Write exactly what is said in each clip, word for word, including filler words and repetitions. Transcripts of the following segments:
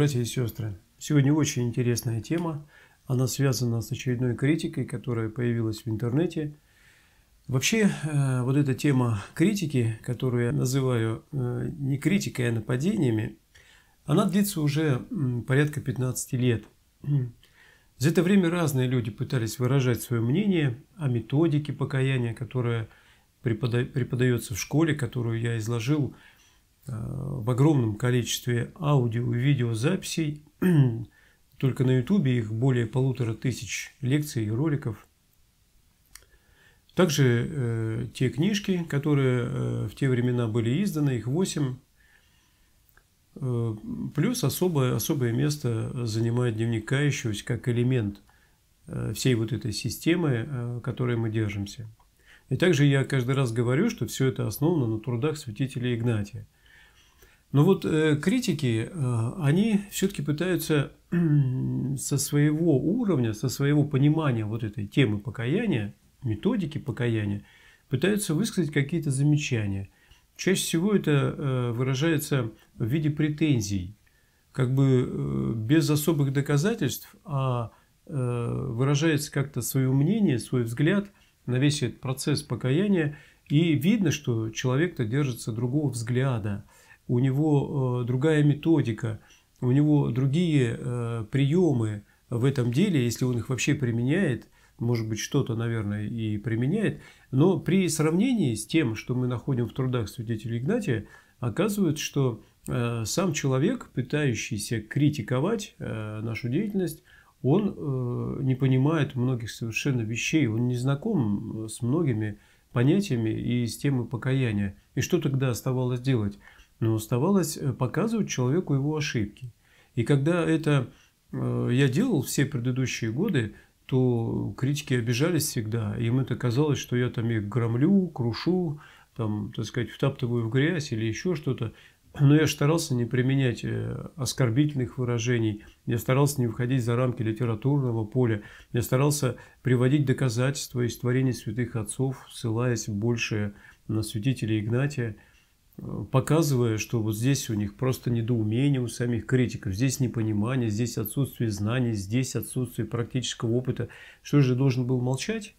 братья и сестры! Сегодня очень интересная тема. Она связана с очередной критикой, которая появилась в интернете. Вообще, вот эта тема критики, которую я называю не критикой, а нападениями, она длится уже порядка пятнадцати лет. За это время разные люди пытались выражать свое мнение о методике покаяния, которая преподается в школе, которую я изложил в огромном количестве аудио и видеозаписей. Только на ютубе их более полутора тысяч лекций и роликов. Также э, те книжки, которые э, в те времена были изданы, их восемь. Э, плюс особое, особое место занимает дневник кающегося как элемент э, всей вот этой системы, э, которой мы держимся. И также я каждый раз говорю, что все это основано на трудах святителя Игнатия. Но вот э, критики, э, они все-таки пытаются э, со своего уровня, со своего понимания вот этой темы покаяния, методики покаяния, пытаются высказать какие-то замечания. Чаще всего это э, выражается в виде претензий, как бы э, без особых доказательств, а э, выражается как-то свое мнение, свой взгляд на весь этот процесс покаяния, и видно, что человек-то держится другого взгляда. У него э, другая методика, у него другие э, приемы в этом деле, если он их вообще применяет, может быть, что-то, наверное, и применяет, но при сравнении с тем, что мы находим в трудах святителя Игнатия, оказывается, что э, сам человек, пытающийся критиковать э, нашу деятельность, он э, не понимает многих совершенно вещей, он не знаком с многими понятиями и с темой покаяния. И что тогда оставалось делать? Но оставалось показывать человеку его ошибки. И когда это э, я делал все предыдущие годы, то критики обижались всегда. Им это казалось, что я там их громлю, крушу, там, так сказать, втаптываю в грязь или еще что-то. Но я старался не применять оскорбительных выражений, я старался не выходить за рамки литературного поля, я старался приводить доказательства из творений святых отцов, ссылаясь больше на святителя Игнатия, показывая, что вот здесь у них просто недоумение у самих критиков, здесь непонимание, здесь отсутствие знаний, здесь отсутствие практического опыта. Что же, я должен был молчать?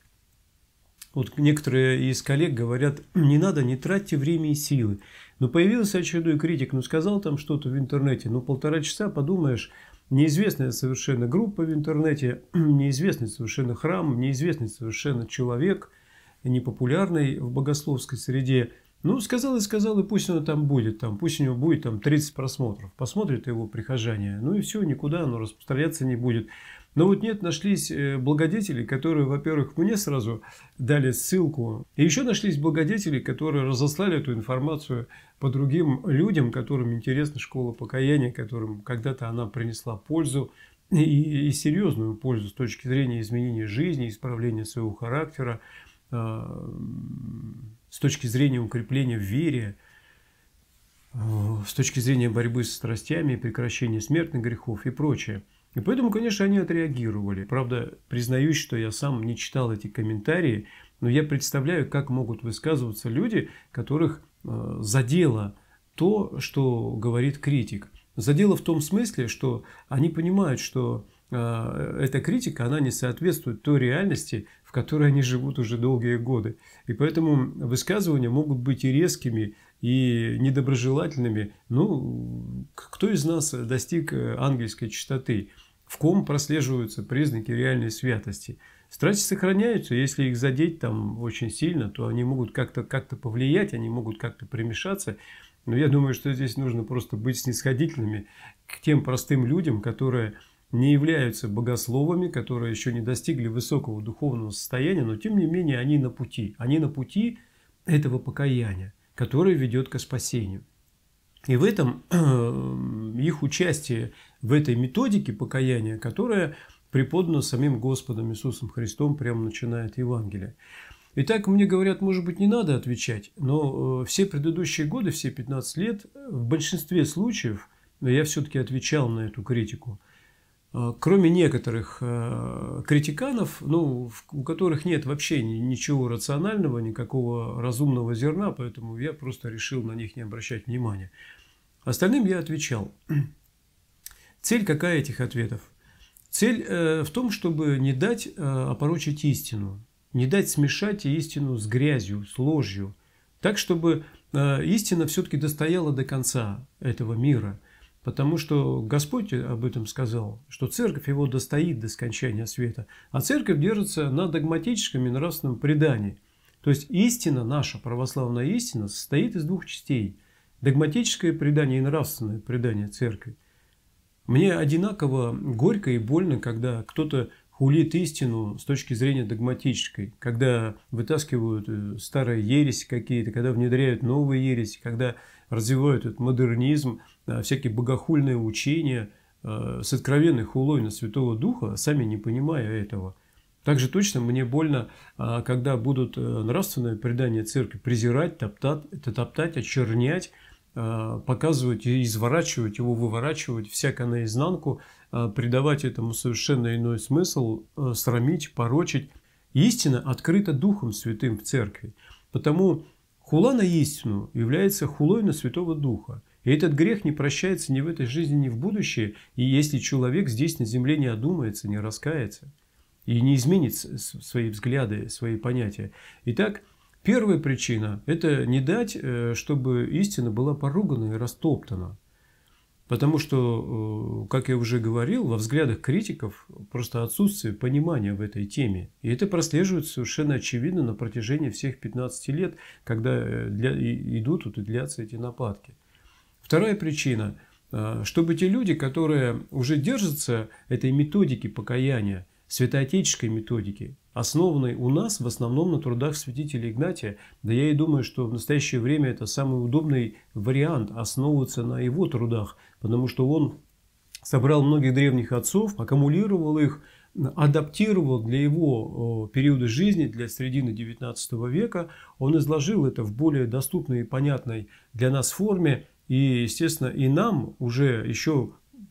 Вот некоторые из коллег говорят, не надо, не тратьте время и силы. Но появился очередной критик, ну сказал там что-то в интернете, ну полтора часа, подумаешь, неизвестная совершенно группа в интернете, неизвестный совершенно храм, неизвестный совершенно человек, непопулярный в богословской среде. Ну, сказал и сказал, и пусть оно там будет, там, пусть у него будет там тридцать просмотров. Посмотрят его прихожане, ну и все, никуда оно распространяться не будет. Но вот нет, нашлись благодетели, которые, во-первых, мне сразу дали ссылку. И еще нашлись благодетели, которые разослали эту информацию по другим людям, которым интересна школа покаяния, которым когда-то она принесла пользу и, и серьезную пользу с точки зрения изменения жизни, исправления своего характера, с точки зрения укрепления в вере, с точки зрения борьбы с страстями, прекращения смертных грехов и прочее. И поэтому, конечно, они отреагировали. Правда, признаюсь, что я сам не читал эти комментарии, но я представляю, как могут высказываться люди, которых задело то, что говорит критик. Задело в том смысле, что они понимают, что эта критика, она не соответствует той реальности, в которой они живут уже долгие годы. И поэтому высказывания могут быть и резкими, и недоброжелательными. Ну, кто из нас достиг ангельской чистоты? В ком прослеживаются признаки реальной святости? Страсти сохраняются, если их задеть там очень сильно, то они могут как-то как-то повлиять, они могут как-то примешаться. Но я думаю, что здесь нужно просто быть снисходительными к тем простым людям, которые не являются богословами, которые еще не достигли высокого духовного состояния, но тем не менее они на пути. Они на пути этого покаяния, которое ведет к спасению. И в этом их участие в этой методике покаяния, которая преподана самим Господом Иисусом Христом, прямо начиная от Евангелия. Итак, мне говорят, может быть, не надо отвечать, но все предыдущие годы, все пятнадцать лет, в большинстве случаев я все-таки отвечал на эту критику. Кроме некоторых критиканов, ну, у которых нет вообще ничего рационального, никакого разумного зерна, поэтому я просто решил на них не обращать внимания. Остальным я отвечал. Цель какая этих ответов? Цель в том, чтобы не дать опорочить истину, не дать смешать истину с грязью, с ложью, так, чтобы истина все-таки достояла до конца этого мира. Потому что Господь об этом сказал, что церковь его достоит до скончания света, а церковь держится на догматическом и нравственном предании. То есть истина, наша православная истина, состоит из двух частей. Догматическое предание и нравственное предание церкви. Мне одинаково горько и больно, когда кто-то хулит истину с точки зрения догматической, когда вытаскивают старые ереси какие-то, когда внедряют новые ереси, когда развивают этот модернизм, всякие богохульные учения с откровенной хулой на Святого Духа, сами не понимая этого. Также точно мне больно, когда будут нравственное предание церкви презирать, топтать, топтать, очернять, показывать и изворачивать его, выворачивать всяко наизнанку, придавать этому совершенно иной смысл, срамить, порочить. Истина открыта Духом Святым в церкви. Потому хула на истину является хулой на Святого Духа. И этот грех не прощается ни в этой жизни, ни в будущее, и если человек здесь на земле не одумается, не раскается и не изменит свои взгляды, свои понятия. Итак, первая причина – это не дать, чтобы истина была поругана и растоптана. Потому что, как я уже говорил, во взглядах критиков просто отсутствие понимания в этой теме. И это прослеживается совершенно очевидно на протяжении всех пятнадцати лет, когда для, идут вот и длятся эти нападки. Вторая причина – чтобы те люди, которые уже держатся этой методики покаяния, святоотеческой методики, основанной у нас в основном на трудах святителя Игнатия, да я и думаю, что в настоящее время это самый удобный вариант основываться на его трудах, потому что он собрал многих древних отцов, аккумулировал их, адаптировал для его периода жизни, для середины девятнадцатого века, он изложил это в более доступной и понятной для нас форме, и, естественно, и нам уже еще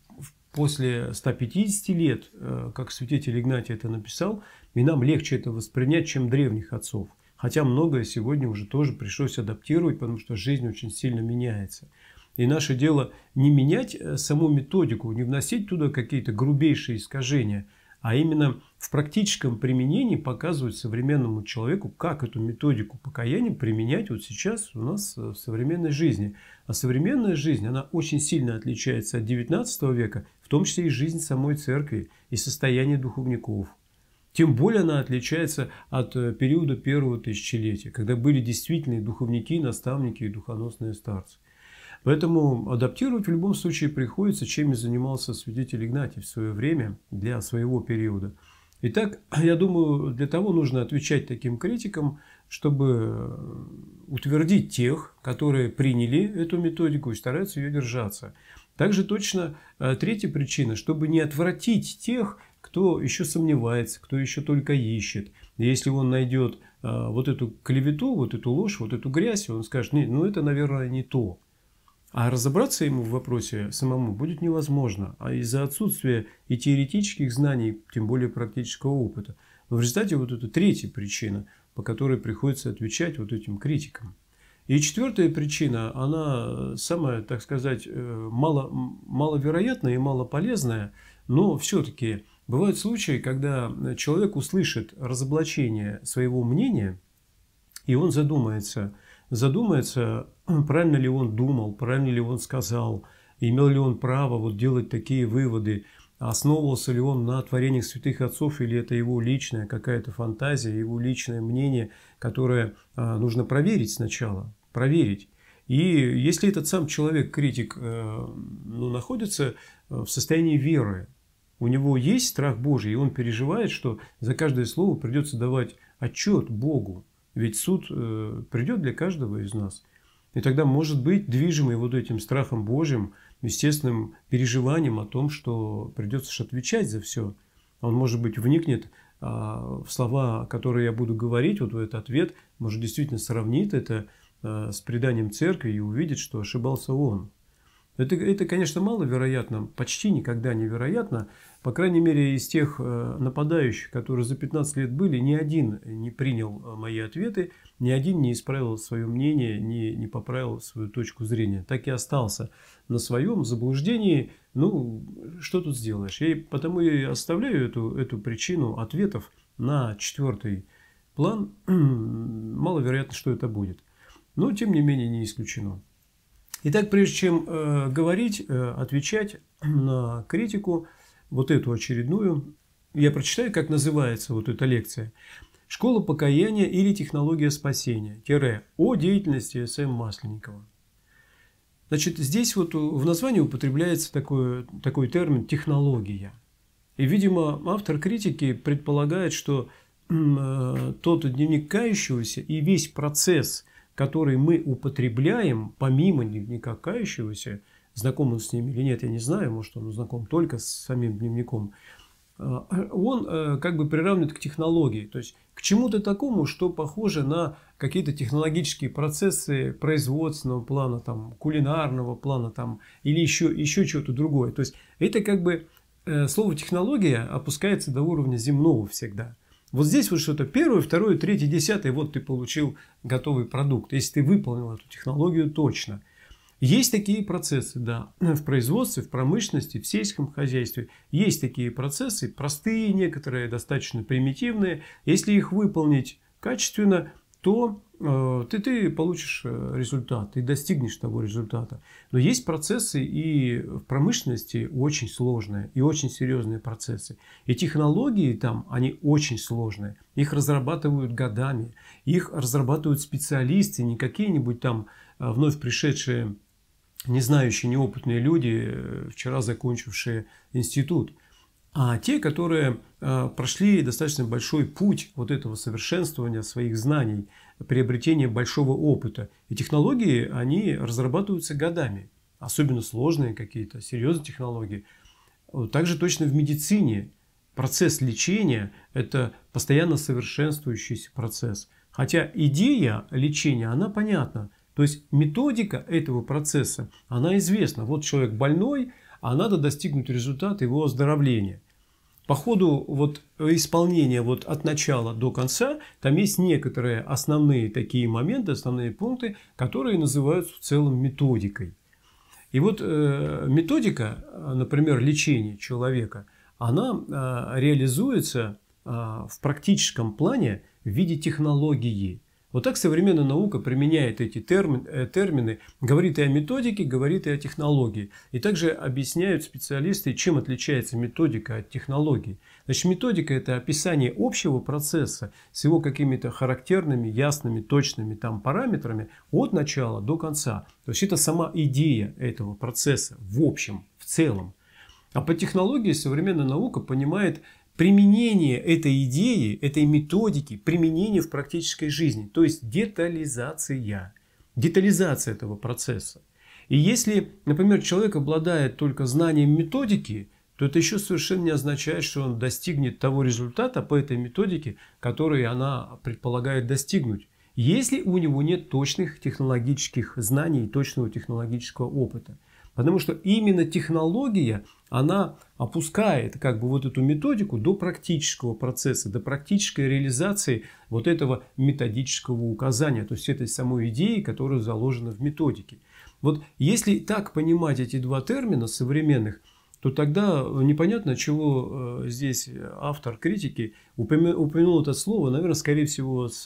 после ста пятидесяти лет, как святитель Игнатий это написал, и нам легче это воспринять, чем древних отцов. Хотя многое сегодня уже тоже пришлось адаптировать, потому что жизнь очень сильно меняется. И наше дело не менять саму методику, не вносить туда какие-то грубейшие искажения, а именно в практическом применении показывать современному человеку, как эту методику покаяния применять вот сейчас у нас в современной жизни. А современная жизнь, она очень сильно отличается от девятнадцатого века, в том числе и жизнь самой церкви, и состояние духовников. Тем более она отличается от периода первого тысячелетия, когда были действительные духовники, наставники и духоносные старцы. Поэтому адаптировать в любом случае приходится, чем и занимался святитель Игнатий в свое время для своего периода. Итак, я думаю, для того нужно отвечать таким критикам, чтобы утвердить тех, которые приняли эту методику и стараются ее держаться. Также точно третья причина, чтобы не отвратить тех, кто еще сомневается, кто еще только ищет. Если он найдет вот эту клевету, вот эту ложь, вот эту грязь, он скажет, ну это, наверное, не то. А разобраться ему в вопросе самому будет невозможно, а из-за отсутствия и теоретических знаний, тем более практического опыта. Но в результате вот это третья причина, по которой приходится отвечать вот этим критикам. И четвертая причина, она самая, так сказать, мало, маловероятная и малополезная, но все-таки бывают случаи, когда человек услышит разоблачение своего мнения, и он задумается, задумается, правильно ли он думал, правильно ли он сказал, имел ли он право вот делать такие выводы, основывался ли он на творениях святых отцов, или это его личная какая-то фантазия, его личное мнение, которое а, нужно проверить сначала, проверить. И если этот сам человек, критик, э, ну, находится в состоянии веры, у него есть страх Божий, и он переживает, что за каждое слово придется давать отчет Богу, ведь суд э, придет для каждого из нас. И тогда, может быть, движимый вот этим страхом Божьим, естественным переживанием о том, что придется же отвечать за все. Он, может быть, вникнет а, в слова, которые я буду говорить, вот в этот ответ, может, действительно сравнит это а, с преданием церкви и увидит, что ошибался он. Это, это, конечно, маловероятно, почти никогда невероятно. По крайней мере, из тех нападающих, которые за пятнадцать лет были, ни один не принял мои ответы, ни один не исправил свое мнение, не, не поправил свою точку зрения. Так и остался на своем заблуждении. Ну, что тут сделаешь? Я потому и оставляю эту, эту причину ответов на четвертый план. Маловероятно, что это будет. Но, тем не менее, не исключено. Итак, прежде чем э, говорить, э, отвечать на критику, вот эту очередную, я прочитаю, как называется вот эта лекция. «Школа покаяния или технология спасения. Тире, о деятельности С М Масленникова». Значит, здесь вот в названии употребляется такой, такой термин «технология». И, видимо, автор критики предполагает, что э, тот дневник кающегося и весь процесс, который мы употребляем, помимо дневника кающегося, знаком он с ним или нет, я не знаю, может, он знаком только с самим дневником, он как бы приравнивает к технологии, то есть к чему-то такому, что похоже на какие-то технологические процессы производственного плана, там, кулинарного плана там, или еще, еще чего-то другое. То есть это как бы слово технология опускается до уровня земного всегда. Вот здесь вот что-то первое, второе, третье, десятое, вот ты получил готовый продукт, если ты выполнил эту технологию точно. Есть такие процессы, да, в производстве, в промышленности, в сельском хозяйстве. Есть такие процессы, простые некоторые, достаточно примитивные. Если их выполнить качественно, то э, ты, ты получишь результат, ты достигнешь того результата. Но есть процессы и в промышленности очень сложные, и очень серьезные процессы. И технологии там, они очень сложные. Их разрабатывают годами, их разрабатывают специалисты, не какие-нибудь там вновь пришедшие, не знающие, неопытные люди, вчера закончившие институт, а те, которые прошли достаточно большой путь вот этого совершенствования своих знаний, приобретения большого опыта. И технологии, они разрабатываются годами, особенно сложные какие-то, серьезные технологии. Также точно в медицине процесс лечения – это постоянно совершенствующийся процесс. Хотя идея лечения, она понятна. То есть методика этого процесса, она известна. Вот человек больной, а надо достигнуть результата его оздоровления. По ходу вот исполнения вот от начала до конца, там есть некоторые основные такие моменты, основные пункты, которые называются в целом методикой. И вот э, методика, например, лечения человека, она э, реализуется э, в практическом плане в виде технологии. Вот так современная наука применяет эти термин, э, термины, говорит и о методике, говорит и о технологии. И также объясняют специалисты, чем отличается методика от технологии. Значит, методика – это описание общего процесса с его какими-то характерными, ясными, точными там параметрами от начала до конца. То есть это сама идея этого процесса в общем, в целом. А по технологии современная наука понимает применение этой идеи, этой методики, применение в практической жизни. То есть детализация. Детализация этого процесса. И если, например, человек обладает только знанием методики, то это еще совершенно не означает, что он достигнет того результата по этой методике, который она предполагает достигнуть. Если у него нет точных технологических знаний, точного технологического опыта. Потому что именно технология, она опускает как бы вот эту методику до практического процесса, до практической реализации вот этого методического указания, то есть этой самой идеи, которая заложена в методике. Вот если так понимать эти два термина современных, то тогда непонятно, чего здесь автор критики упомянул это слово, наверное, скорее всего, с,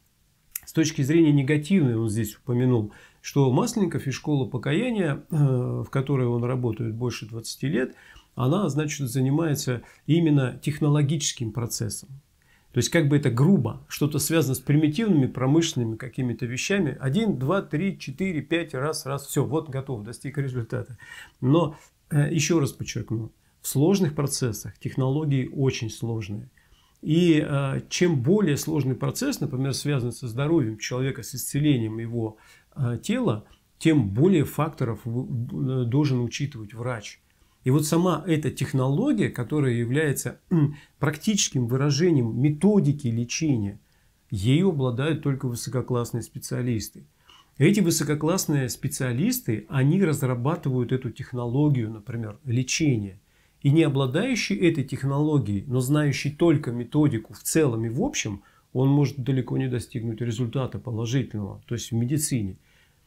с точки зрения негативной он здесь упомянул, что Масленников и школа покаяния, в которой он работает больше двадцати лет, она, значит, занимается именно технологическим процессом. То есть, как бы это грубо, что-то связано с примитивными промышленными какими-то вещами. Один, два, три, четыре, пять, раз, раз, все, вот готов, достиг результата. Но, еще раз подчеркну, в сложных процессах технологии очень сложные. И э, чем более сложный процесс, например, связан со здоровьем человека, с исцелением его э, тела, тем более факторов в, должен учитывать врач. И вот сама эта технология, которая является практическим выражением методики лечения, ею обладают только высококлассные специалисты. Эти высококлассные специалисты, они разрабатывают эту технологию, например, лечения. И не обладающий этой технологией, но знающий только методику в целом и в общем, он может далеко не достигнуть результата положительного, то есть в медицине.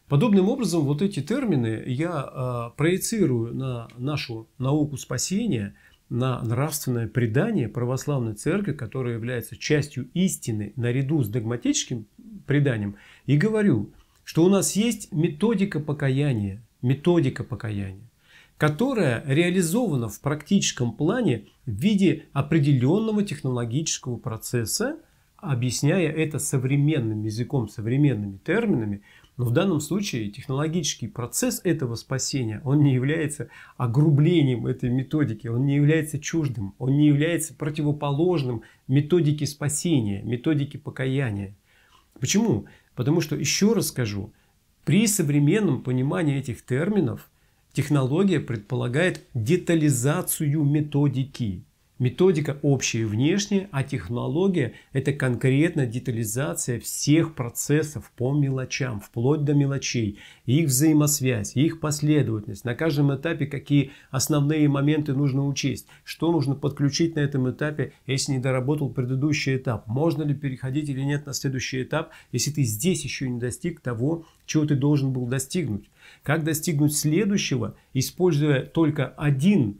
Подобным образом вот эти термины я э, проецирую на нашу науку спасения, на нравственное предание православной церкви, которая является частью истины наряду с догматическим преданием, и говорю, что у нас есть методика покаяния, методика покаяния, которая реализована в практическом плане в виде определенного технологического процесса, объясняя это современным языком, современными терминами. Но в данном случае технологический процесс этого спасения, он не является огрублением этой методики, он не является чуждым, он не является противоположным методике спасения, методике покаяния. Почему? Потому что, еще раз скажу, при современном понимании этих терминов технология предполагает детализацию методики. Методика общая и внешняя, а технология – это конкретно детализация всех процессов по мелочам, вплоть до мелочей, их взаимосвязь, их последовательность, на каждом этапе какие основные моменты нужно учесть, что нужно подключить на этом этапе, если не доработал предыдущий этап, можно ли переходить или нет на следующий этап, если ты здесь еще не достиг того, чего ты должен был достигнуть. Как достигнуть следующего, используя только один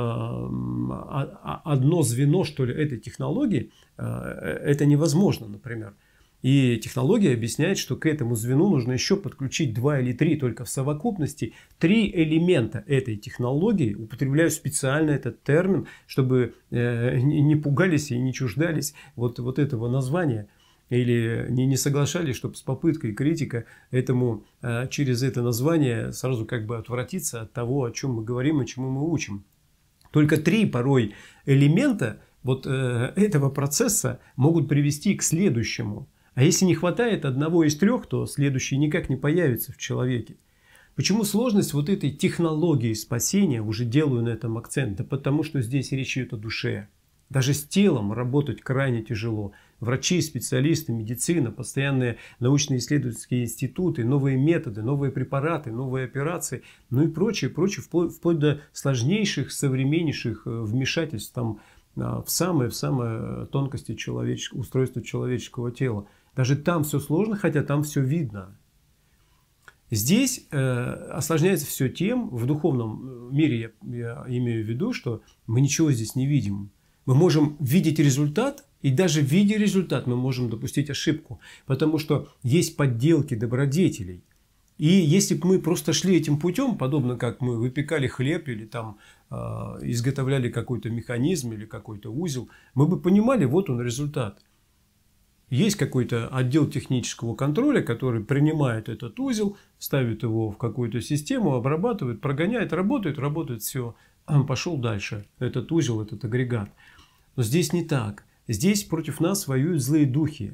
одно звено, что ли, этой технологии, это невозможно, например. И технология объясняет, что к этому звену нужно еще подключить два или три, только в совокупности три элемента этой технологии. Употребляю специально этот термин, чтобы не пугались и не чуждались вот, вот этого названия. Или не, не соглашались, чтобы с попыткой критика этому, через это название сразу как бы отвратиться от того, о чем мы говорим и чему мы учим. Только три порой элемента вот э, этого процесса могут привести к следующему. А если не хватает одного из трех, то следующий никак не появится в человеке. Почему сложность вот этой технологии спасения, уже делаю на этом акцент? Да потому что здесь речь идет о душе. Даже с телом работать крайне тяжело. Врачи, специалисты, медицина, постоянные научно-исследовательские институты, новые методы, новые препараты, новые операции, ну и прочее, прочее, вплоть, вплоть до сложнейших, современнейших вмешательств там, в самые, в самые тонкости человеческого, устройства человеческого тела. Даже там все сложно, хотя там все видно. Здесь э, осложняется все тем, в духовном мире я, я имею в виду, что мы ничего здесь не видим. Мы можем видеть результат, и даже видя результат мы можем допустить ошибку, потому что есть подделки добродетелей. И если бы мы просто шли этим путем, подобно как мы выпекали хлеб или там э, изготовляли какой-то механизм или какой-то узел, мы бы понимали, вот он результат. Есть какой-то отдел технического контроля, который принимает этот узел, ставит его в какую-то систему, обрабатывает, прогоняет, работает, работает, все, пошел дальше, этот узел, этот агрегат. Но здесь не так. Здесь против нас воюют злые духи.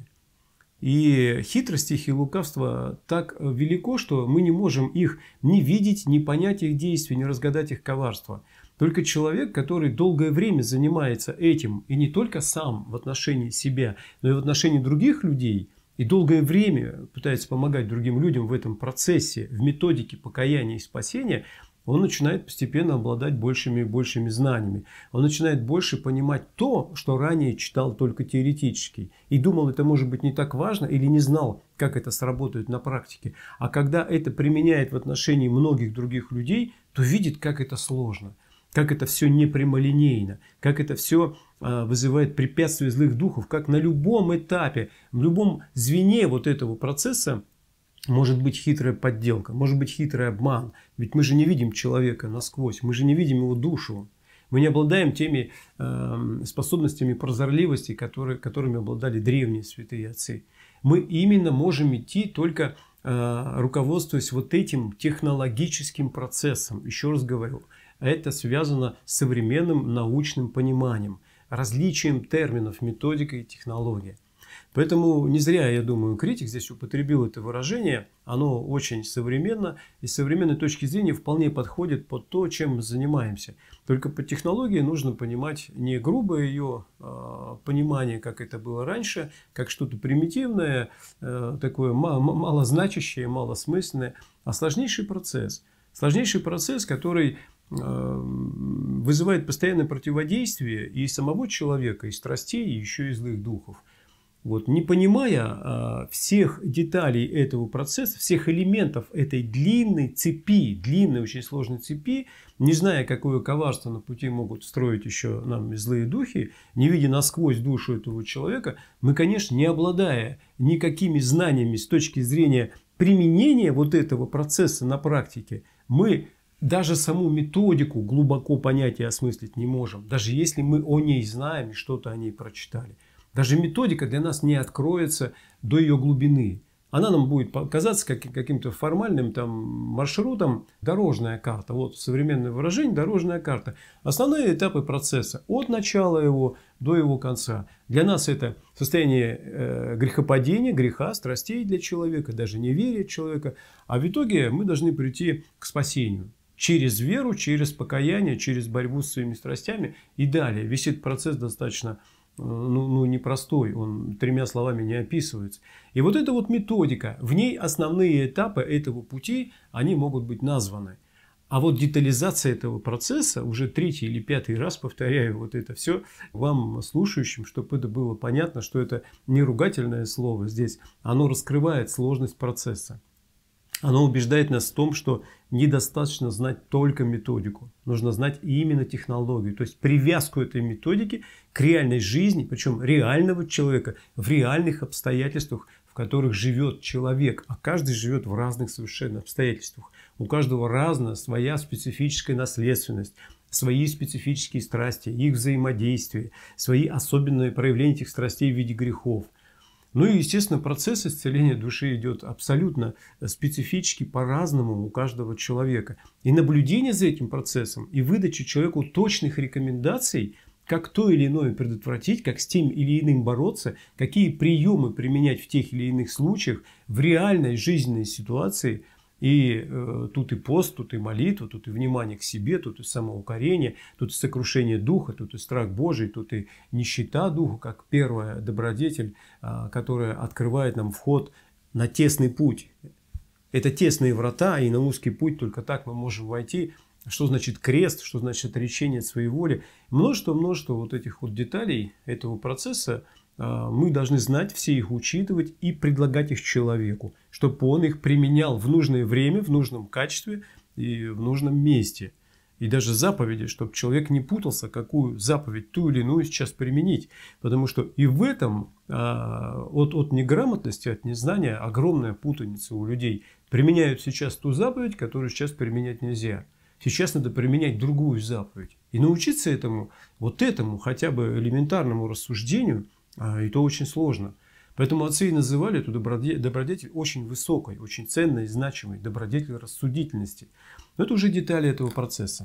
И хитрость их и лукавство так велико, что мы не можем их ни видеть, ни понять их действия, ни разгадать их коварство. Только человек, который долгое время занимается этим, и не только сам в отношении себя, но и в отношении других людей, и долгое время пытается помогать другим людям в этом процессе, в методике покаяния и спасения, он начинает постепенно обладать большими и большими знаниями. Он начинает больше понимать то, что ранее читал только теоретически. И думал, это может быть не так важно, или не знал, как это сработает на практике. А когда это применяет в отношении многих других людей, то видит, как это сложно. Как это все непрямолинейно, как это все вызывает препятствия злых духов, как на любом этапе, в любом звене вот этого процесса может быть хитрая подделка, может быть хитрый обман. Ведь мы же не видим человека насквозь, мы же не видим его душу. Мы не обладаем теми э, способностями прозорливости, которые, которыми обладали древние святые отцы. Мы именно можем идти только э, руководствуясь вот этим технологическим процессом. Еще раз говорю, это связано с современным научным пониманием, различием терминов, методика и технология. Поэтому не зря, я думаю, критик здесь употребил это выражение. Оно очень современно и с современной точки зрения вполне подходит под то, чем мы занимаемся. Только по технологии нужно понимать не грубое ее э, понимание, как это было раньше, как что-то примитивное, э, такое малозначащее, малосмысленное, а сложнейший процесс. Сложнейший процесс, который вызывает постоянное противодействие и самого человека, и страстей, и еще и злых духов. Вот, не понимая а, всех деталей этого процесса, всех элементов этой длинной цепи, длинной очень сложной цепи, не зная, какое коварство на пути могут строить еще нам злые духи, не видя насквозь душу этого человека, мы, конечно, не обладая никакими знаниями с точки зрения применения вот этого процесса на практике, мы даже саму методику глубоко понять и осмыслить не можем, даже если мы о ней знаем и что-то о ней прочитали. Даже методика для нас не откроется до ее глубины. Она нам будет казаться как, каким-то формальным там, маршрутом. Дорожная карта. Вот современное выражение — дорожная карта. Основные этапы процесса. От начала его до его конца. Для нас это состояние э, грехопадения, греха, страстей для человека, даже неверия человека. А в итоге мы должны прийти к спасению. Через веру, через покаяние, через борьбу с своими страстями. И далее. Весь этот процесс достаточно Ну, ну, непростой, он тремя словами не описывается. И вот эта вот методика, в ней основные этапы этого пути, они могут быть названы. А вот детализация этого процесса, уже третий или пятый раз повторяю вот это все вам, слушающим, чтобы это было понятно, что это не ругательное слово здесь, оно раскрывает сложность процесса. Оно убеждает нас в том, что недостаточно знать только методику. Нужно знать именно технологию. То есть привязку этой методики к реальной жизни, причем реального человека, в реальных обстоятельствах, в которых живет человек. А каждый живет в разных совершенно обстоятельствах. У каждого разная своя специфическая наследственность, свои специфические страсти, их взаимодействие, свои особенные проявления этих страстей в виде грехов. Ну и, естественно, процесс исцеления души идет абсолютно специфически, по-разному у каждого человека. И наблюдение за этим процессом, и выдача человеку точных рекомендаций, как то или иное предотвратить, как с тем или иным бороться, какие приемы применять в тех или иных случаях, в реальной жизненной ситуации. И э, тут и пост, тут и молитва, тут и внимание к себе, тут и самоукорение, тут и сокрушение духа, тут и страх Божий, тут и нищета духа, как первая добродетель, э, которая открывает нам вход на тесный путь. Это тесные врата, и на узкий путь только так мы можем войти. Что значит крест, что значит отречение от своей воли. Множество-множество вот этих вот деталей этого процесса мы должны знать, все их учитывать и предлагать их человеку, чтобы он их применял в нужное время, в нужном качестве и в нужном месте. И даже заповеди, чтобы человек не путался, какую заповедь ту или иную сейчас применить. Потому что и в этом от, от неграмотности, от незнания огромная путаница у людей. Применяют сейчас ту заповедь, которую сейчас применять нельзя. Сейчас надо применять другую заповедь. И научиться этому, вот этому хотя бы элементарному рассуждению, и то очень сложно. Поэтому отцы и называли эту добродетель очень высокой, очень ценной и значимой, добродетель рассудительности. Но это уже детали этого процесса.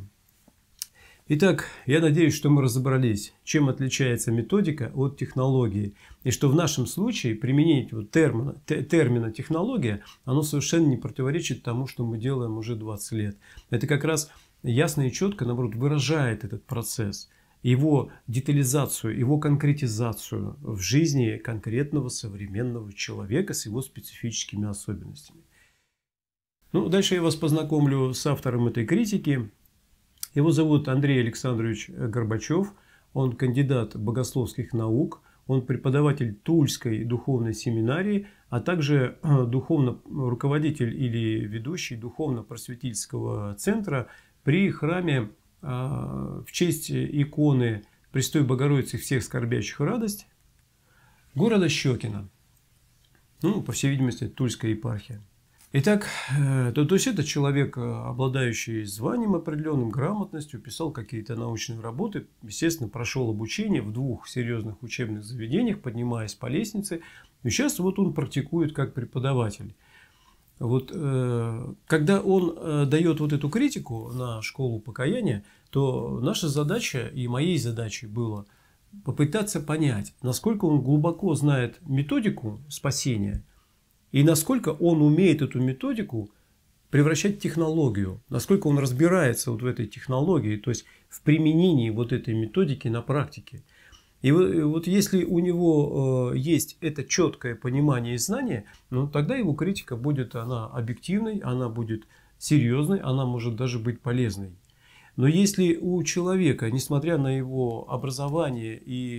Итак, я надеюсь, что мы разобрались, чем отличается методика от технологии. И что в нашем случае применение вот термина, термина технология, оно совершенно не противоречит тому, что мы делаем уже двадцать лет. Это как раз ясно и четко, наоборот, выражает этот процесс. Его детализацию, его конкретизацию в жизни конкретного современного человека с его специфическими особенностями. Ну, дальше я вас познакомлю с автором этой критики. Его зовут Андрей Александрович Горбачев. Он кандидат богословских наук. Он преподаватель Тульской духовной семинарии, а также духовно руководитель или ведущий духовно-просветительского центра при храме в честь иконы Престой Богородицы всех скорбящих радость города Щекино. Ну, по всей видимости, это Тульская епархия. Итак, то, то есть это человек, обладающий званием определенным, грамотностью, писал какие-то научные работы, естественно, прошел обучение в двух серьезных учебных заведениях, поднимаясь по лестнице. И сейчас вот он практикует как преподаватель. Вот, э, когда он э, дает вот эту критику на школу покаяния, то наша задача и моей задачей было попытаться понять, насколько он глубоко знает методику спасения и насколько он умеет эту методику превращать в технологию, насколько он разбирается вот в этой технологии, то есть в применении вот этой методики на практике. И вот если у него есть это четкое понимание и знание, ну, тогда его критика будет она объективной, она будет серьезной, она может даже быть полезной. Но если у человека, несмотря на его образование и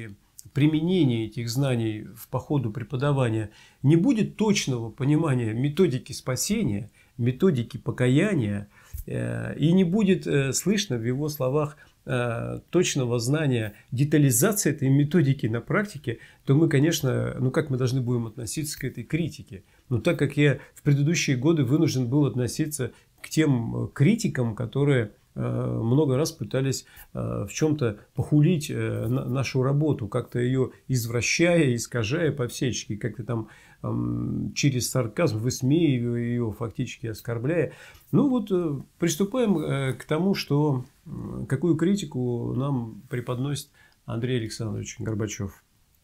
применения этих знаний по ходу преподавания не будет точного понимания методики спасения, методики покаяния, и не будет слышно в его словах точного знания детализации этой методики на практике, то мы, конечно, ну как мы должны будем относиться к этой критике? Но так как я в предыдущие годы вынужден был относиться к тем критикам, которые много раз пытались в чем-то похулить нашу работу, как-то ее извращая, искажая по-всячески, как-то там через сарказм высмеивая ее, фактически оскорбляя. Ну вот приступаем к тому, что какую критику нам преподносит Андрей Александрович Горбачев.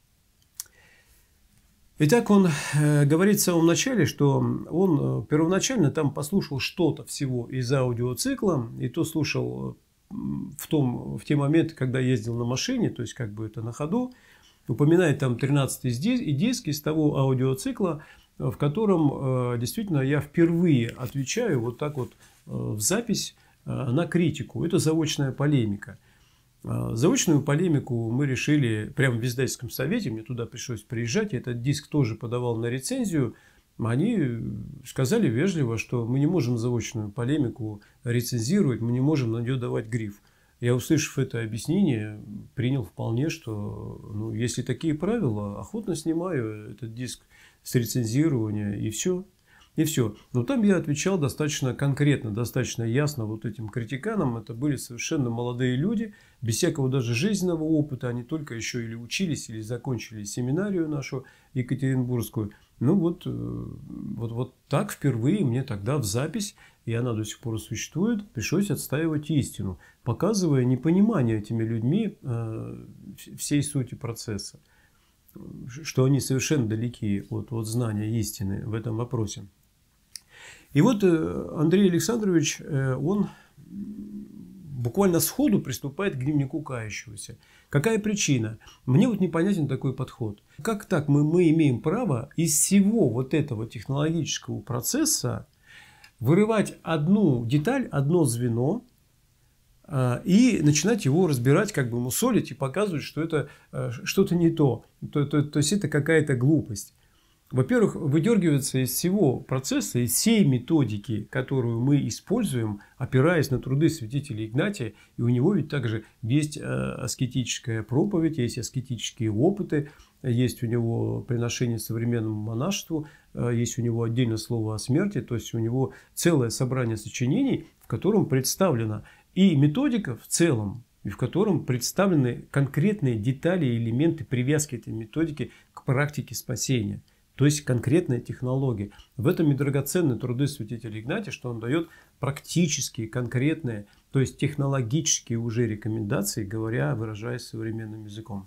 Итак, он э, говорит в самом начале, что он первоначально там послушал что-то всего из аудиоцикла, и то слушал в, том, в те моменты, когда ездил на машине, то есть как бы это на ходу, упоминает там тринадцатый и диск из того аудиоцикла, в котором э, действительно я впервые отвечаю вот так вот э, в запись э, на критику. Это заочная полемика. Заочную полемику мы решили прямо в издательском совете, мне туда пришлось приезжать, этот диск тоже подавал на рецензию. Они сказали вежливо, что мы не можем заочную полемику рецензировать, мы не можем на нее давать гриф. Я, услышав это объяснение, принял вполне, что ну, если такие правила, охотно снимаю этот диск с рецензирования и все. И все. Но там я отвечал достаточно конкретно, достаточно ясно вот этим критиканам. Это были совершенно молодые люди, без всякого даже жизненного опыта. Они только еще или учились, или закончили семинарию нашу екатеринбургскую. Ну вот, вот, вот так впервые мне тогда в запись, и она до сих пор существует, пришлось отстаивать истину, показывая непонимание этими людьми э, всей сути процесса. Что они совершенно далеки от, от знания истины в этом вопросе. И вот Андрей Александрович, он буквально сходу приступает к дневнику кающегося. Какая причина? Мне вот непонятен такой подход. Как так мы, мы имеем право из всего вот этого технологического процесса вырывать одну деталь, одно звено и начинать его разбирать, как бы мусолить и показывать, что это что-то не то. То, то, то есть это какая-то глупость. Во-первых, выдергивается из всего процесса, из всей методики, которую мы используем, опираясь на труды святителя Игнатия, и у него ведь также есть аскетическая проповедь, есть аскетические опыты, есть у него приношение современному монашеству, есть у него отдельно слово о смерти, то есть у него целое собрание сочинений, в котором представлена и методика в целом, и в котором представлены конкретные детали и элементы привязки этой методики к практике спасения. То есть конкретная технология. В этом и драгоценны труды святителя Игнатия, что он дает практические, конкретные, то есть технологические уже рекомендации, говоря, выражаясь современным языком.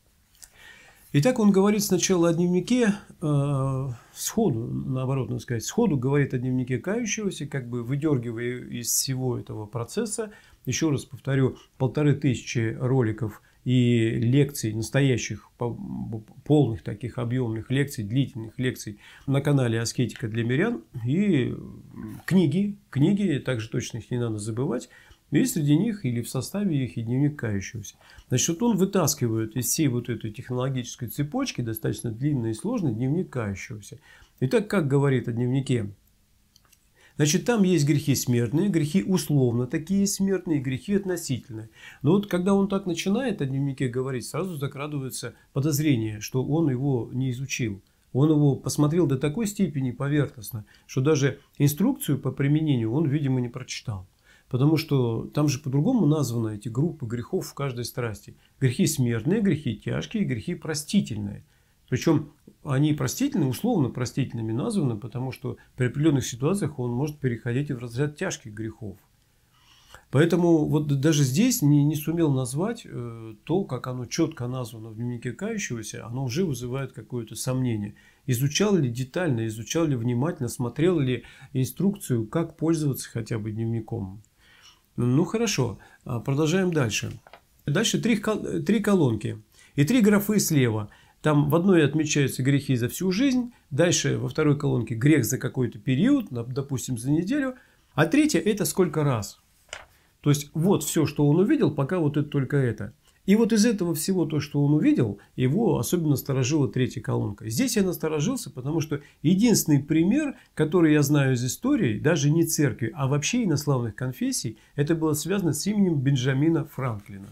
Итак, он говорит сначала о дневнике, э, сходу, наоборот, надо сказать, сходу говорит о дневнике кающегося, как бы выдергивая из всего этого процесса. Еще раз повторю, полторы тысячи роликов и лекций, настоящих, полных таких объемных лекций, длительных лекций на канале «Аскетика для мирян». И книги, книги, также точно их не надо забывать. И среди них или в составе их и дневник кающегося. Значит, вот он вытаскивает из всей вот этой технологической цепочки, достаточно длинный и сложный, дневник кающегося. Итак, как говорит о дневнике? Значит, там есть грехи смертные, грехи условно такие смертные, грехи относительные. Но вот когда он так начинает о дневнике говорить, сразу закрадывается подозрение, что он его не изучил. Он его посмотрел до такой степени поверхностно, что даже инструкцию по применению он, видимо, не прочитал. Потому что там же по-другому названы эти группы грехов в каждой страсти. Грехи смертные, грехи тяжкие, грехи простительные. Причем они простительные, условно простительными названы, потому что при определенных ситуациях он может переходить и в разряд тяжких грехов. Поэтому вот даже здесь не, не сумел назвать э, то, как оно четко названо в дневнике кающегося, оно уже вызывает какое-то сомнение. Изучал ли детально, изучал ли внимательно, смотрел ли инструкцию, как пользоваться хотя бы дневником. Ну хорошо, продолжаем дальше. Дальше три, три колонки и три графы слева. Там в одной отмечаются грехи за всю жизнь, дальше во второй колонке грех за какой-то период, допустим, за неделю, а третья это сколько раз. То есть вот все, что он увидел, пока вот это только это. И вот из этого всего то, что он увидел, его особенно насторожила третья колонка. Здесь я насторожился, потому что единственный пример, который я знаю из истории, даже не церкви, а вообще инославных конфессий, это было связано с именем Бенджамина Франклина.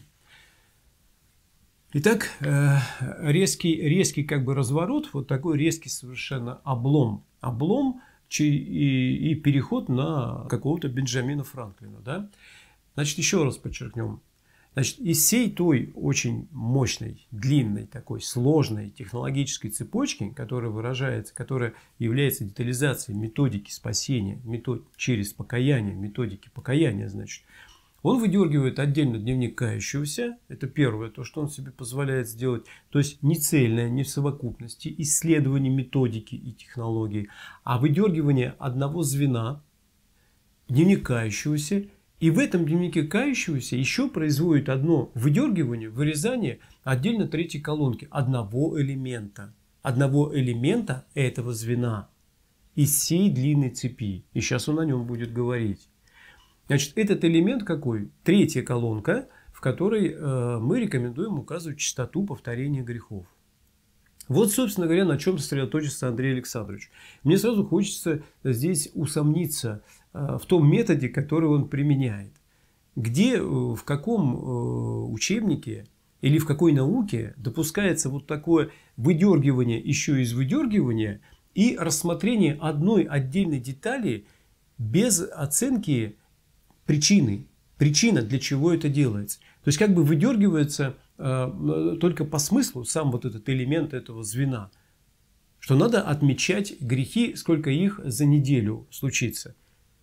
Итак, резкий, резкий как бы разворот, вот такой резкий совершенно облом. Облом и, и переход на какого-то Бенджамина Франклина. Да? Значит, еще раз подчеркнем. Значит, из всей той очень мощной, длинной, такой сложной технологической цепочки, которая выражается, которая является детализацией методики спасения метод, через покаяние, методики покаяния, значит, он выдергивает отдельно дневник кающегося. Это первое, то, что он себе позволяет сделать. То есть не цельное, не в совокупности исследование методики и технологий, а выдергивание одного звена, дневник кающегося. И в этом дневнике кающегося еще производит одно выдергивание, вырезание отдельно третьей колонки. Одного элемента. Одного элемента этого звена из всей длинной цепи. И сейчас он о нем будет говорить. Значит, этот элемент какой? Третья колонка, в которой э, мы рекомендуем указывать частоту повторения грехов. Вот, собственно говоря, на чем сосредоточится Андрей Александрович. Мне сразу хочется здесь усомниться э, в том методе, который он применяет. Где, э, в каком э, учебнике или в какой науке допускается вот такое выдергивание еще из выдергивания и рассмотрение одной отдельной детали без оценки причины. Причина, для чего это делается. То есть, как бы выдергивается э, только по смыслу сам вот этот элемент этого звена. Что надо отмечать грехи, сколько их за неделю случится.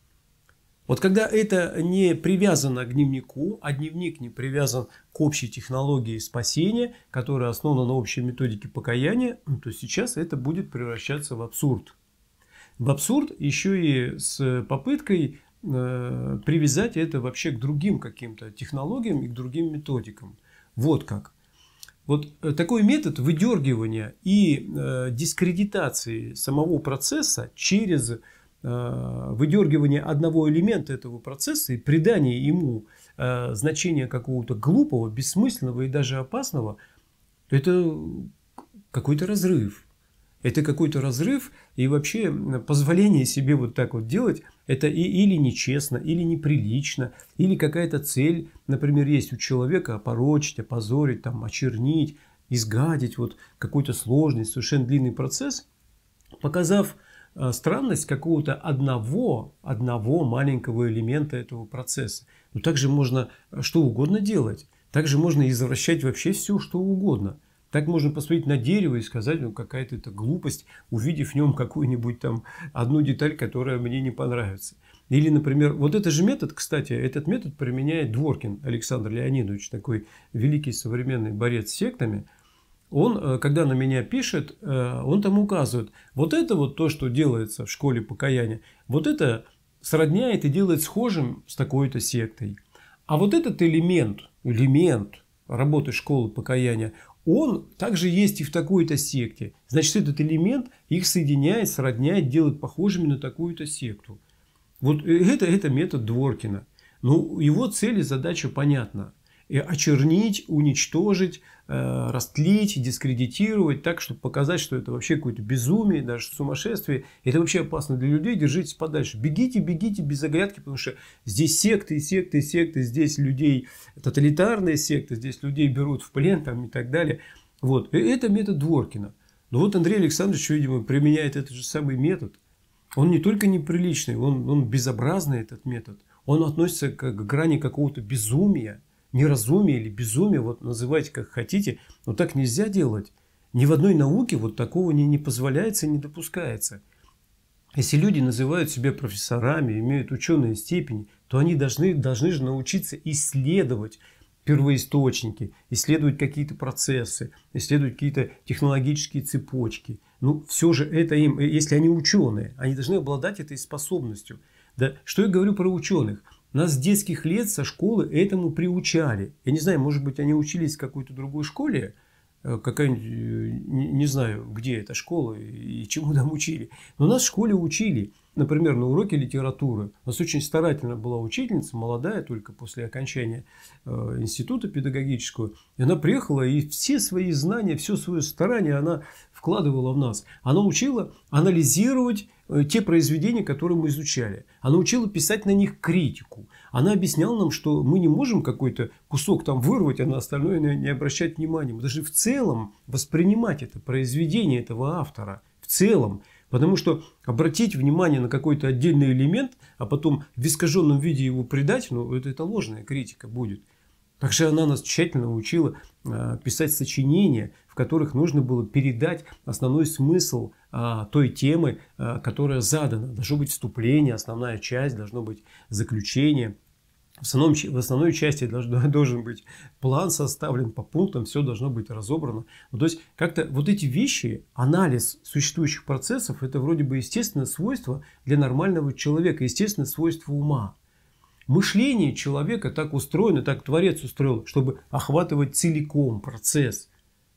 Вот когда это не привязано к дневнику, а дневник не привязан к общей технологии спасения, которая основана на общей методике покаяния, то сейчас это будет превращаться в абсурд. В абсурд еще и с попыткой э, привязать это вообще к другим каким-то технологиям и к другим методикам. Вот как. Вот такой метод выдергивания и э, дискредитации самого процесса через э, выдергивание одного элемента этого процесса и придание ему э, значения какого-то глупого, бессмысленного и даже опасного, это какой-то разрыв. Это какой-то разрыв, и вообще позволение себе вот так вот делать, это и, или нечестно, или неприлично, или какая-то цель, например, есть у человека опорочить, опозорить, там, очернить, изгадить вот какой-то сложный, совершенно длинный процесс, показав э, странность какого-то одного, одного маленького элемента этого процесса. Но также можно что угодно делать, также можно извращать вообще все, что угодно. Так можно посмотреть на дерево и сказать, ну какая-то это глупость, увидев в нем какую-нибудь там одну деталь, которая мне не понравится. Или, например, вот этот же метод, кстати, этот метод применяет Дворкин Александр Леонидович, такой великий современный борец с сектами. Он, когда на меня пишет, он там указывает, вот это вот то, что делается в школе покаяния, вот это сродняет и делает схожим с такой-то сектой. А вот этот элемент, элемент работы школы покаяния, он также есть и в такой-то секте. Значит, этот элемент их соединяет, сродняет, делает похожими на такую-то секту. Вот это, это метод Дворкина. Но его цель и задача понятна. Очернить, уничтожить, растлить, дискредитировать так, чтобы показать, что это вообще какое-то безумие, даже сумасшествие. Это вообще опасно для людей, держитесь подальше. Бегите, бегите без оглядки, потому что здесь секты, секты, секты, здесь людей, тоталитарные секты, здесь людей берут в плен там, и так далее. Вот. Это метод Дворкина. Но вот Андрей Александрович, видимо, применяет этот же самый метод. Он не только неприличный, он, он безобразный, этот метод. Он относится к грани какого-то безумия. Неразумие или безумие, вот называйте как хотите, но так нельзя делать. Ни в одной науке вот такого не, не позволяется и не допускается. Если люди называют себя профессорами, имеют ученые степени, то они должны, должны же научиться исследовать первоисточники, исследовать какие-то процессы, исследовать какие-то технологические цепочки. Ну, все же это им, если они ученые, они должны обладать этой способностью. Да? Что я говорю про ученых? Нас с детских лет со школы этому приучали. Я не знаю, может быть, они учились в какой-то другой школе, какая-нибудь, не, не знаю, где эта школа и чему там учили. Но нас в школе учили. например, на уроке литературы у нас очень старательно была учительница, молодая, только после окончания э, института педагогического. И она приехала, и все свои знания, все свое старание она вкладывала в нас. Она учила анализировать э, те произведения, которые мы изучали. Она учила писать на них критику. Она объясняла нам, что мы не можем какой-то кусок там вырвать, а на остальное не обращать внимания. Мы должны в целом воспринимать это произведение этого автора. В целом. Потому что обратить внимание на какой-то отдельный элемент, а потом в искаженном виде его придать, ну, это, это ложная критика будет. Также она нас тщательно учила э, писать сочинения, в которых нужно было передать основной смысл э, той темы, э, которая задана. Должно быть вступление, основная часть, должно быть заключение. В, основном, в основной части должен, должен быть план составлен по пунктам, все должно быть разобрано. Ну, то есть, как-то вот эти вещи, анализ существующих процессов, это вроде бы естественное свойство для нормального человека, естественное свойство ума. Мышление человека так устроено, так Творец устроил, чтобы охватывать целиком процесс.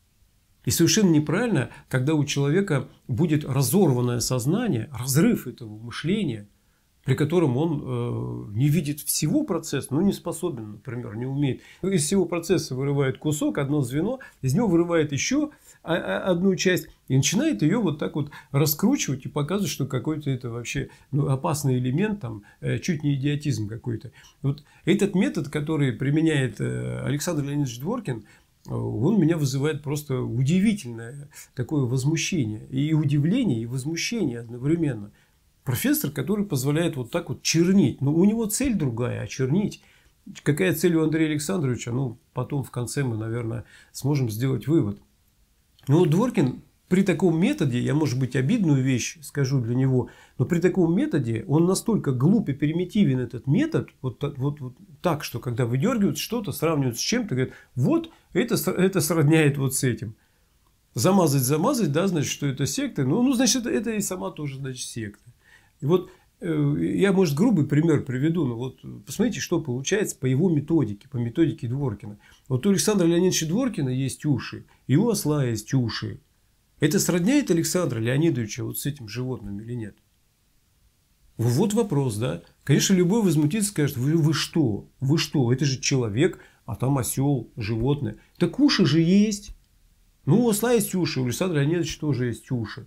И совершенно неправильно, когда у человека будет разорванное сознание, разрыв этого мышления, при котором он э, не видит всего процесса, но не способен, например, не умеет. Из всего процесса вырывает кусок, одно звено, из него вырывает еще одну часть и начинает ее вот так вот раскручивать и показывать, что какой-то это вообще ну, опасный элемент, там, э, чуть не идиотизм какой-то. Вот этот метод, который применяет э, Александр Леонидович Дворкин, он меня вызывает просто удивительное такое возмущение. И удивление, и возмущение одновременно. Профессор, который позволяет вот так вот чернить. Но у него цель другая, а чернить. Какая цель у Андрея Александровича? Ну, потом в конце мы, наверное, сможем сделать вывод. Но Дворкин при таком методе, я, может быть, обидную вещь скажу для него, но при таком методе он настолько глуп и примитивен, этот метод, вот, вот, вот так, что когда выдергивают что-то, сравнивают с чем-то, говорят, вот это, это сродняет вот с этим. Замазать, замазать, да, значит, что это секта. Ну, ну значит, это, это и сама тоже, значит, секта. И вот э, я, может, грубый пример приведу, но вот посмотрите, что получается по его методике, по методике Дворкина. Вот у Александра Леонидовича Дворкина есть уши, и у осла есть уши. Это сродняет Александра Леонидовича вот с этим животным или нет? Вот вопрос, да. Конечно, любой возмутится, скажет, вы, вы что? Вы что? Это же человек, а там осел, животное. Так уши же есть. Ну, у осла есть уши, у Александра Леонидовича тоже есть уши.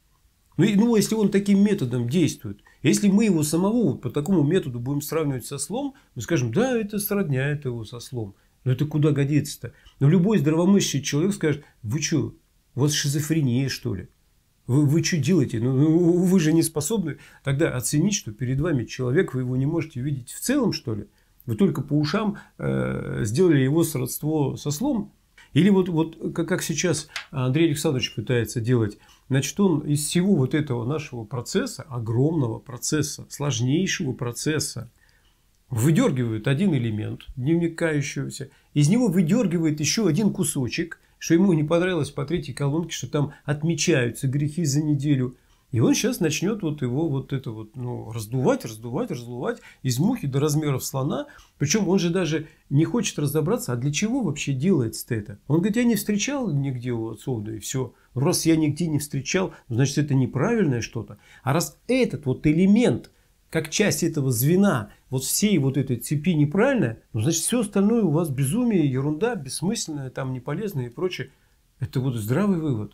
Ну, ну, если он таким методом действует, если мы его самого вот по такому методу будем сравнивать со ослом, мы скажем, да, это сродняет его со ослом. Но это куда годится-то? Но любой здравомыслящий человек скажет, вы что, у вас шизофрения, что ли? Вы, вы что делаете? Ну, вы же не способны тогда оценить, что перед вами человек, вы его не можете видеть в целом, что ли? Вы только по ушам э, сделали его сродство со ослом? Или вот, вот как сейчас Андрей Александрович пытается делать, значит, он из всего вот этого нашего процесса, огромного процесса, сложнейшего процесса, выдергивает один элемент, дневник кающегося, из него выдергивает еще один кусочек, что ему не понравилось по третьей колонке, что там отмечаются грехи за неделю. И он сейчас начнет вот его вот это вот, ну, раздувать, раздувать, раздувать из мухи до размеров слона. Причем он же даже не хочет разобраться, а для чего вообще делается это. Он говорит, я не встречал нигде у отцов, да и все. Раз я нигде не встречал, значит, это неправильное что-то. А раз этот вот элемент, как часть этого звена, вот всей вот этой цепи неправильная, ну, значит, все остальное у вас безумие, ерунда, бессмысленное, там неполезное и прочее. Это вот здравый вывод.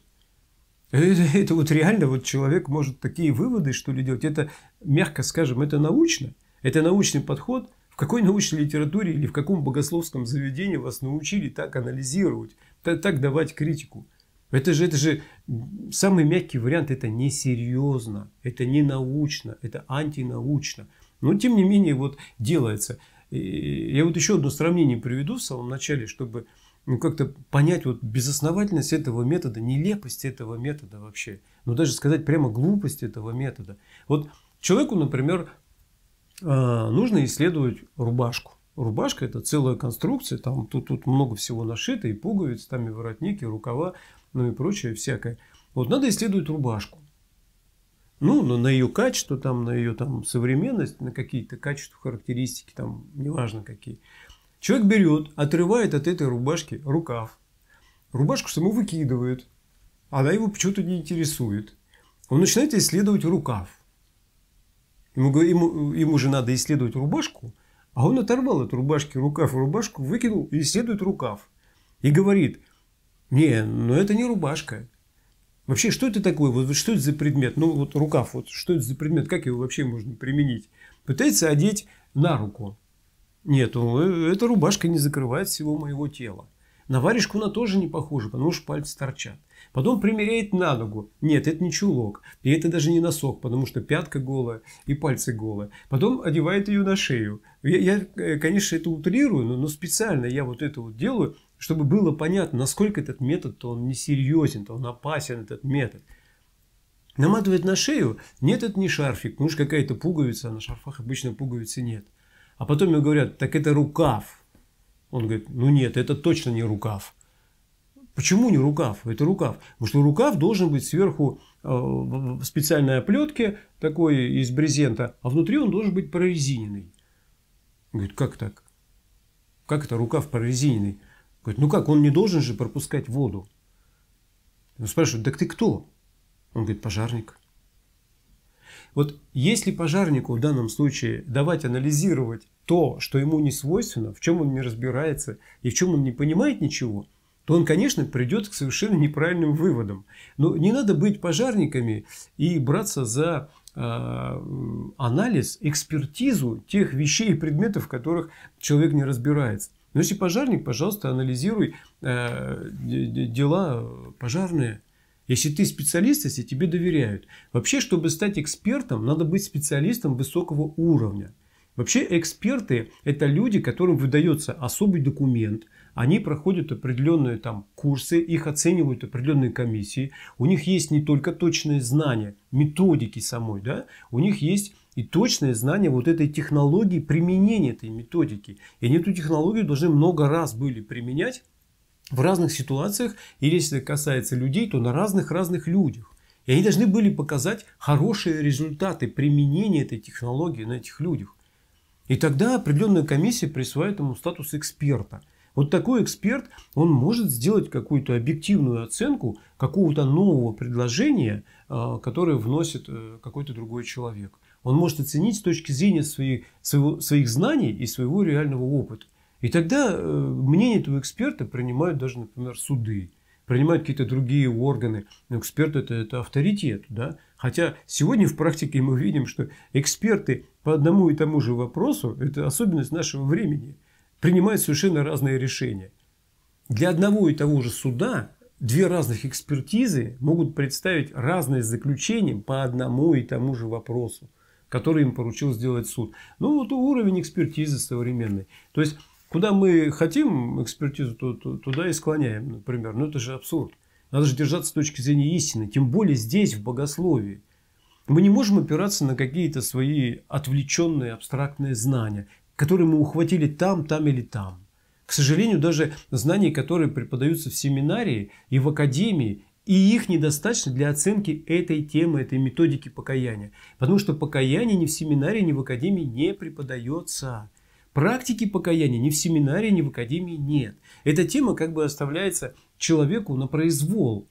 Это, это вот реально вот человек может такие выводы, что ли, делать. Это, мягко скажем, это научно. Это научный подход. В какой научной литературе или в каком богословском заведении вас научили так анализировать, так, так давать критику? Это же, это же самый мягкий вариант. Это несерьезно, это не научно, это антинаучно. Но тем не менее вот делается. И я вот еще одно сравнение приведу в самом начале, чтобы ну, как-то понять вот безосновательность этого метода, нелепость этого метода вообще. Ну, даже сказать прямо глупость этого метода. Вот человеку, например, нужно исследовать рубашку. Рубашка – это целая конструкция, там тут, тут много всего нашито, и пуговицы, там и воротники, и рукава, ну и прочее всякое. Вот надо исследовать рубашку. Ну, на ее качество, там, на ее там, современность, на какие-то качества, характеристики, там, неважно какие. Человек берет, отрывает от этой рубашки рукав. Рубашку саму выкидывает. Она его почему-то не интересует. Он начинает исследовать рукав. Ему, говор- ему, ему же надо исследовать рубашку, а он оторвал от рубашки рукав и рубашку, выкинул и исследует рукав. И говорит: не, ну это не рубашка. Вообще, что это такое? Вот что это за предмет? Ну, вот рукав, вот что это за предмет? Как его вообще можно применить? Пытается одеть на руку. Нет, эта рубашка не закрывает всего моего тела. На варежку она тоже не похожа, потому что пальцы торчат. Потом примеряет на ногу. Нет, это не чулок. И это даже не носок, потому что пятка голая и пальцы голые. Потом одевает ее на шею. Я, я конечно, это утрирую, но, но специально я вот это вот делаю, чтобы было понятно, насколько этот метод-то он несерьезен, то он опасен, этот метод. Наматывает на шею. Нет, это не шарфик. Ну, какая-то пуговица, а на шарфах обычно пуговицы нет. А потом ему говорят: так это рукав. Он говорит: ну нет, это точно не рукав. Почему не рукав? Это рукав. Потому что рукав должен быть сверху э, в специальной оплетке, такой из брезента, а внутри он должен быть прорезиненный. Он говорит: как так? Как это рукав прорезиненный? Говорит: ну как, он не должен же пропускать воду. Он спрашивает: так ты кто? Он говорит: пожарник. Вот если пожарнику в данном случае давать анализировать то, что ему не свойственно, в чем он не разбирается и в чем он не понимает ничего, то он, конечно, придет к совершенно неправильным выводам. Но не надо быть пожарниками и браться за э, анализ, экспертизу тех вещей и предметов, в которых человек не разбирается. Но если пожарник, пожалуйста, анализируй э, дела пожарные. Если ты специалист, если тебе доверяют. Вообще, чтобы стать экспертом, надо быть специалистом высокого уровня. Вообще, эксперты – это люди, которым выдается особый документ. Они проходят определенные там курсы, их оценивают определенные комиссии. У них есть не только точные знания методики самой, да? У них есть и точное знание вот этой технологии применения этой методики. И они эту технологию должны много раз были применять в разных ситуациях, или если это касается людей, то на разных-разных людях. И они должны были показать хорошие результаты применения этой технологии на этих людях. И тогда определенная комиссия присваивает ему статус эксперта. Вот такой эксперт, он может сделать какую-то объективную оценку какого-то нового предложения, которое вносит какой-то другой человек. Он может оценить с точки зрения своих, своего, своих знаний и своего реального опыта. И тогда э, мнение этого эксперта принимают даже, например, суды, принимают какие-то другие органы. Но эксперт это, это авторитет. Да? Хотя сегодня в практике мы видим, что эксперты по одному и тому же вопросу, это особенность нашего времени, принимают совершенно разные решения. Для одного и того же суда две разных экспертизы могут представить разные заключения по одному и тому же вопросу, который им поручил сделать суд. Ну вот уровень экспертизы современный. То есть куда мы хотим экспертизу, то, то, туда и склоняем, например. Но это же абсурд. Надо же держаться с точки зрения истины. Тем более здесь, в богословии. Мы не можем опираться на какие-то свои отвлеченные абстрактные знания, которые мы ухватили там, там или там. К сожалению, даже знания, которые преподаются в семинарии и в академии, и их недостаточно для оценки этой темы, этой методики покаяния. Потому что покаяние ни в семинарии, ни в академии не преподается. Практики покаяния ни в семинаре, ни в академии нет. Эта тема как бы оставляется человеку на произвол.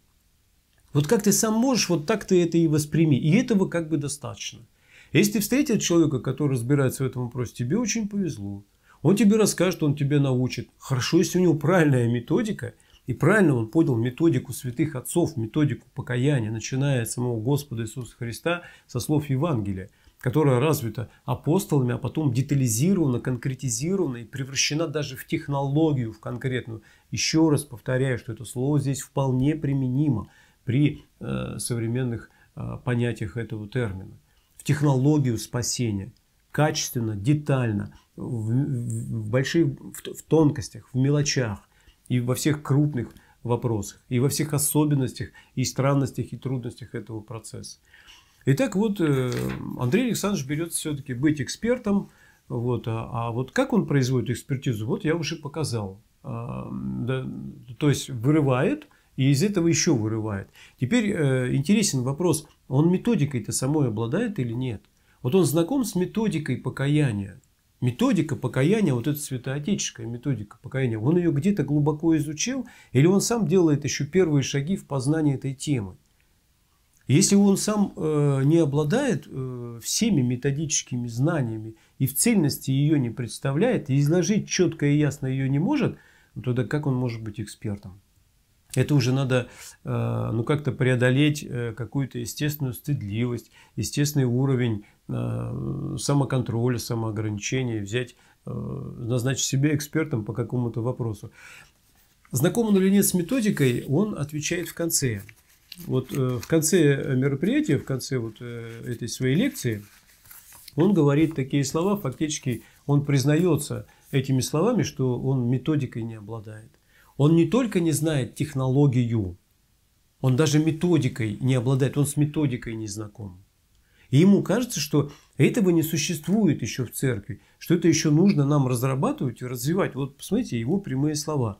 Вот как ты сам можешь, вот так ты это и восприми. И этого как бы достаточно. Если ты встретил человека, который разбирается в этом вопросе, тебе очень повезло. Он тебе расскажет, он тебя научит. Хорошо, если у него правильная методика, и правильно он понял методику святых отцов, методику покаяния, начиная от самого Господа Иисуса Христа со слов Евангелия, которая развита апостолами, а потом детализирована, конкретизирована и превращена даже в технологию, в конкретную. Еще раз повторяю, что это слово здесь вполне применимо при э, современных э, понятиях этого термина. В технологию спасения. Качественно, детально, в, в, больших, в, в тонкостях, в мелочах и во всех крупных вопросах, и во всех особенностях, и странностях, и трудностях этого процесса. Итак, вот Андрей Александрович берется все-таки быть экспертом. Вот, а, а вот как он производит экспертизу, вот я уже показал. А, да, то есть вырывает и из этого еще вырывает. Теперь э, интересен вопрос, он методикой-то самой обладает или нет? Вот он знаком с методикой покаяния. Методика покаяния, вот эта святоотеческая методика покаяния, он ее где-то глубоко изучил или он сам делает еще первые шаги в познании этой темы? Если он сам э, не обладает э, всеми методическими знаниями и в цельности ее не представляет, и изложить четко и ясно ее не может, ну, тогда как он может быть экспертом? Это уже надо э, ну, как-то преодолеть э, какую-то естественную стыдливость, естественный уровень э, самоконтроля, самоограничения, взять, э, назначить себя экспертом по какому-то вопросу. Знаком он или нет с методикой, он отвечает в конце. Вот э, в конце мероприятия, в конце вот э, этой своей лекции, он говорит такие слова, фактически он признается этими словами, что он методикой не обладает. Он не только не знает технологию, он даже методикой не обладает, он с методикой не знаком. И ему кажется, что этого не существует еще в церкви, что это еще нужно нам разрабатывать и развивать. Вот посмотрите его прямые слова.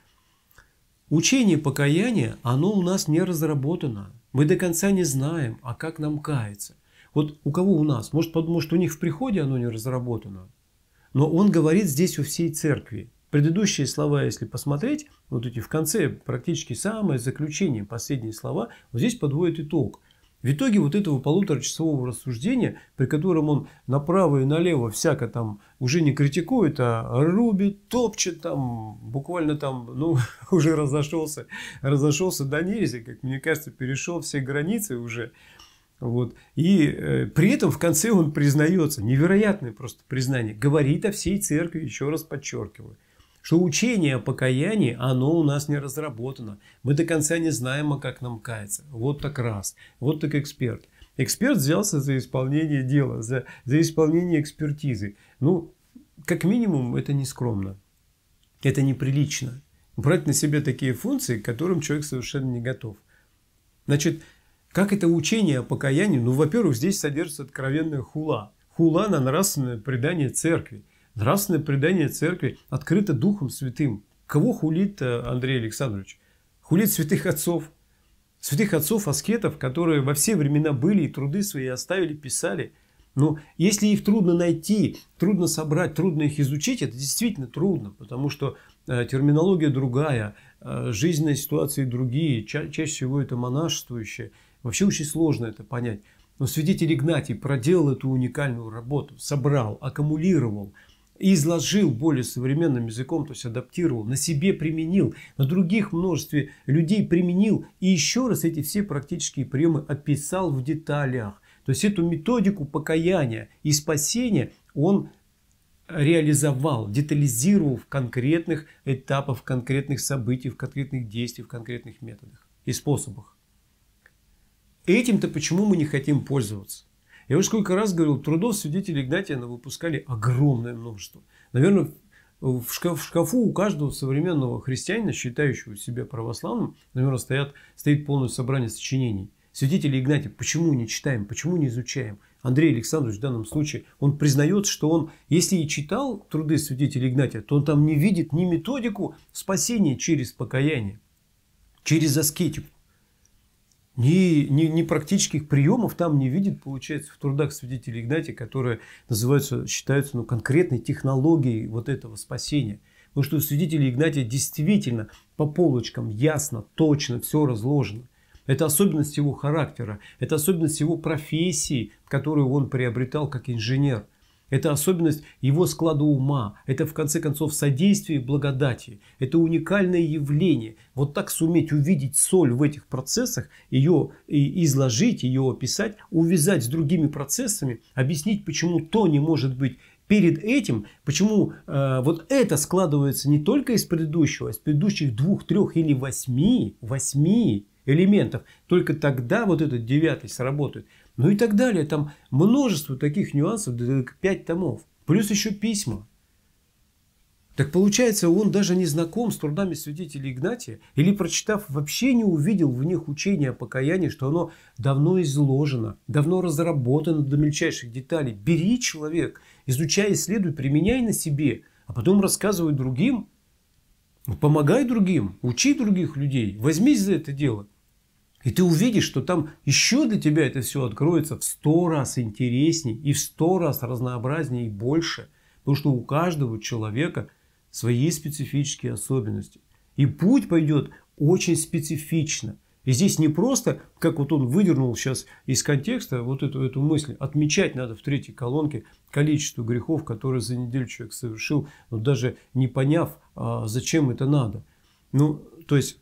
Учение покаяния, оно у нас не разработано. Мы до конца не знаем, а как нам каяться. Вот у кого у нас? Может, потому что у них в приходе оно не разработано. Но он говорит здесь у всей церкви. Предыдущие слова, если посмотреть, вот эти в конце практически самое заключение, последние слова, вот здесь подводит итог. В итоге вот этого полуторачасового рассуждения, при котором он направо и налево всяко там уже не критикует, а рубит, топчет там, буквально там, ну, уже разошелся, разошелся до нельзя, как мне кажется, перешел все границы уже. Вот. И э, при этом в конце он признается, невероятное просто признание, говорит о всей церкви, еще раз подчеркиваю, что учение о покаянии, оно у нас не разработано. Мы до конца не знаем, а как нам каяться. Вот так раз. Вот так эксперт. Эксперт взялся за исполнение дела, за, за исполнение экспертизы. Ну, как минимум, это не скромно. Это неприлично. Брать на себя такие функции, к которым человек совершенно не готов. Значит, как это учение о покаянии? Ну, во-первых, здесь содержится откровенная хула. Хула на нравственное предание церкви. Нравственное предание церкви открыто Духом Святым. Кого хулит Андрей Александрович? Хулит святых отцов. Святых отцов, аскетов, которые во все времена были и труды свои оставили, писали. Но если их трудно найти, трудно собрать, трудно их изучить, это действительно трудно, потому что э, терминология другая, э, жизненные ситуации другие, ча чаще всего это монашествующее. Вообще очень сложно это понять. Но святитель Игнатий проделал эту уникальную работу, собрал, аккумулировал, изложил более современным языком, то есть адаптировал, на себе применил, на других множестве людей применил. И еще раз эти все практические приемы описал в деталях. То есть эту методику покаяния и спасения он реализовал, детализировал в конкретных этапах, в конкретных событиях, в конкретных действиях, в конкретных методах и способах. Этим-то почему мы не хотим пользоваться? Я уже сколько раз говорил, трудов святителя Игнатия выпускали огромное множество. Наверное, в, шкаф, в шкафу у каждого современного христианина, считающего себя православным, наверное, стоят, стоит полное собрание сочинений. Святителя Игнатия почему не читаем, почему не изучаем? Андрей Александрович в данном случае, он признает, что он, если и читал труды святителя Игнатия, то он там не видит ни методику спасения через покаяние, через аскетику. Ни, ни, ни практических приемов там не видит, получается, в трудах святителя Игнатия, которые называются, считаются ну, конкретной технологией вот этого спасения. Потому что у святителя Игнатия действительно по полочкам ясно, точно все разложено. Это особенность его характера, это особенность его профессии, которую он приобретал как инженер. Это особенность его склада ума. Это, в конце концов, содействие благодати. Это уникальное явление. Вот так суметь увидеть соль в этих процессах, ее изложить, ее описать, увязать с другими процессами, объяснить, почему то не может быть перед этим, почему э, вот это складывается не только из предыдущего, а из предыдущих двух, трех или восьми, восьми элементов. Только тогда вот этот девятый сработает. Ну и так далее. Там множество таких нюансов, пять томов. Плюс еще письма. Так получается, он даже не знаком с трудами святителя Игнатия, или, прочитав, вообще не увидел в них учение о покаянии, что оно давно изложено, давно разработано до мельчайших деталей. Бери, человек, изучай, исследуй, применяй на себе, а потом рассказывай другим. Помогай другим, учи других людей, возьмись за это дело. И ты увидишь, что там еще для тебя это все откроется в сто раз интереснее и в сто раз разнообразнее и больше. Потому что у каждого человека свои специфические особенности. И путь пойдет очень специфично. И здесь не просто, как вот он выдернул сейчас из контекста вот эту, эту мысль, отмечать надо в третьей колонке количество грехов, которые за неделю человек совершил, но даже не поняв, а, зачем это надо. Ну, то есть,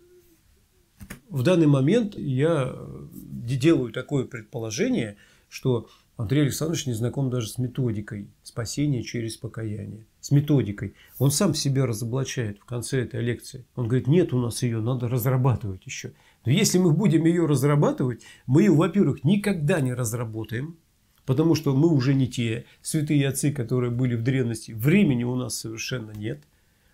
в данный момент я делаю такое предположение, что Андрей Александрович не знаком даже с методикой спасения через покаяние. С методикой. Он сам себя разоблачает в конце этой лекции. Он говорит, нет у нас ее, надо разрабатывать еще. Но если мы будем ее разрабатывать, мы ее, во-первых, никогда не разработаем, потому что мы уже не те святые отцы, которые были в древности. Времени у нас совершенно нет,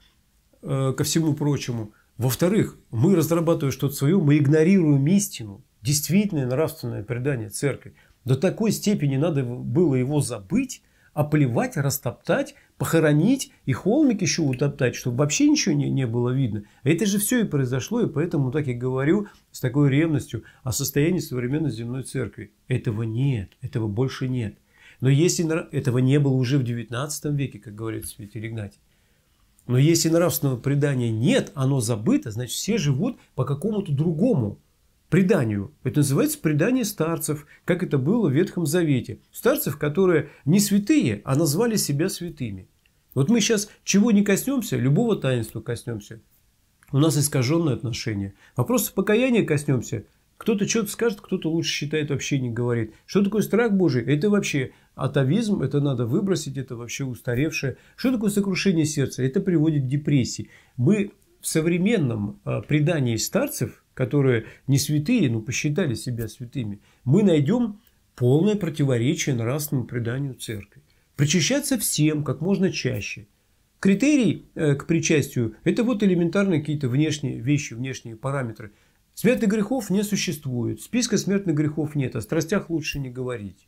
ко всему прочему. Во-вторых, мы, разрабатывая что-то свое, мы игнорируем истину, действительное нравственное предание церкви. До такой степени надо было его забыть, оплевать, растоптать, похоронить и холмик еще утоптать, чтобы вообще ничего не, не было видно. Это же все и произошло, и поэтому так и говорю с такой ревностью о состоянии современной земной церкви. Этого нет, этого больше нет. Но если этого не было уже в девятнадцатом веке, как говорит святитель Игнатий. Но если нравственного предания нет, оно забыто, значит все живут по какому-то другому преданию. Это называется предание старцев, как это было в Ветхом Завете. Старцев, которые не святые, а назвали себя святыми. Вот мы сейчас чего не коснемся, любого таинства коснемся. У нас искаженное отношение. Вопросов покаяния коснемся. Кто-то что-то скажет, кто-то лучше считает, вообще не говорит. Что такое страх Божий? Это вообще атовизм, это надо выбросить, это вообще устаревшее. Что такое сокрушение сердца? Это приводит к депрессии. Мы в современном предании старцев, которые не святые, но посчитали себя святыми, мы найдем полное противоречие нравственному преданию церкви. Причащаться всем как можно чаще. Критерий к причастию – это вот элементарные какие-то внешние вещи, внешние параметры. Смертных грехов не существует, списка смертных грехов нет, о страстях лучше не говорить.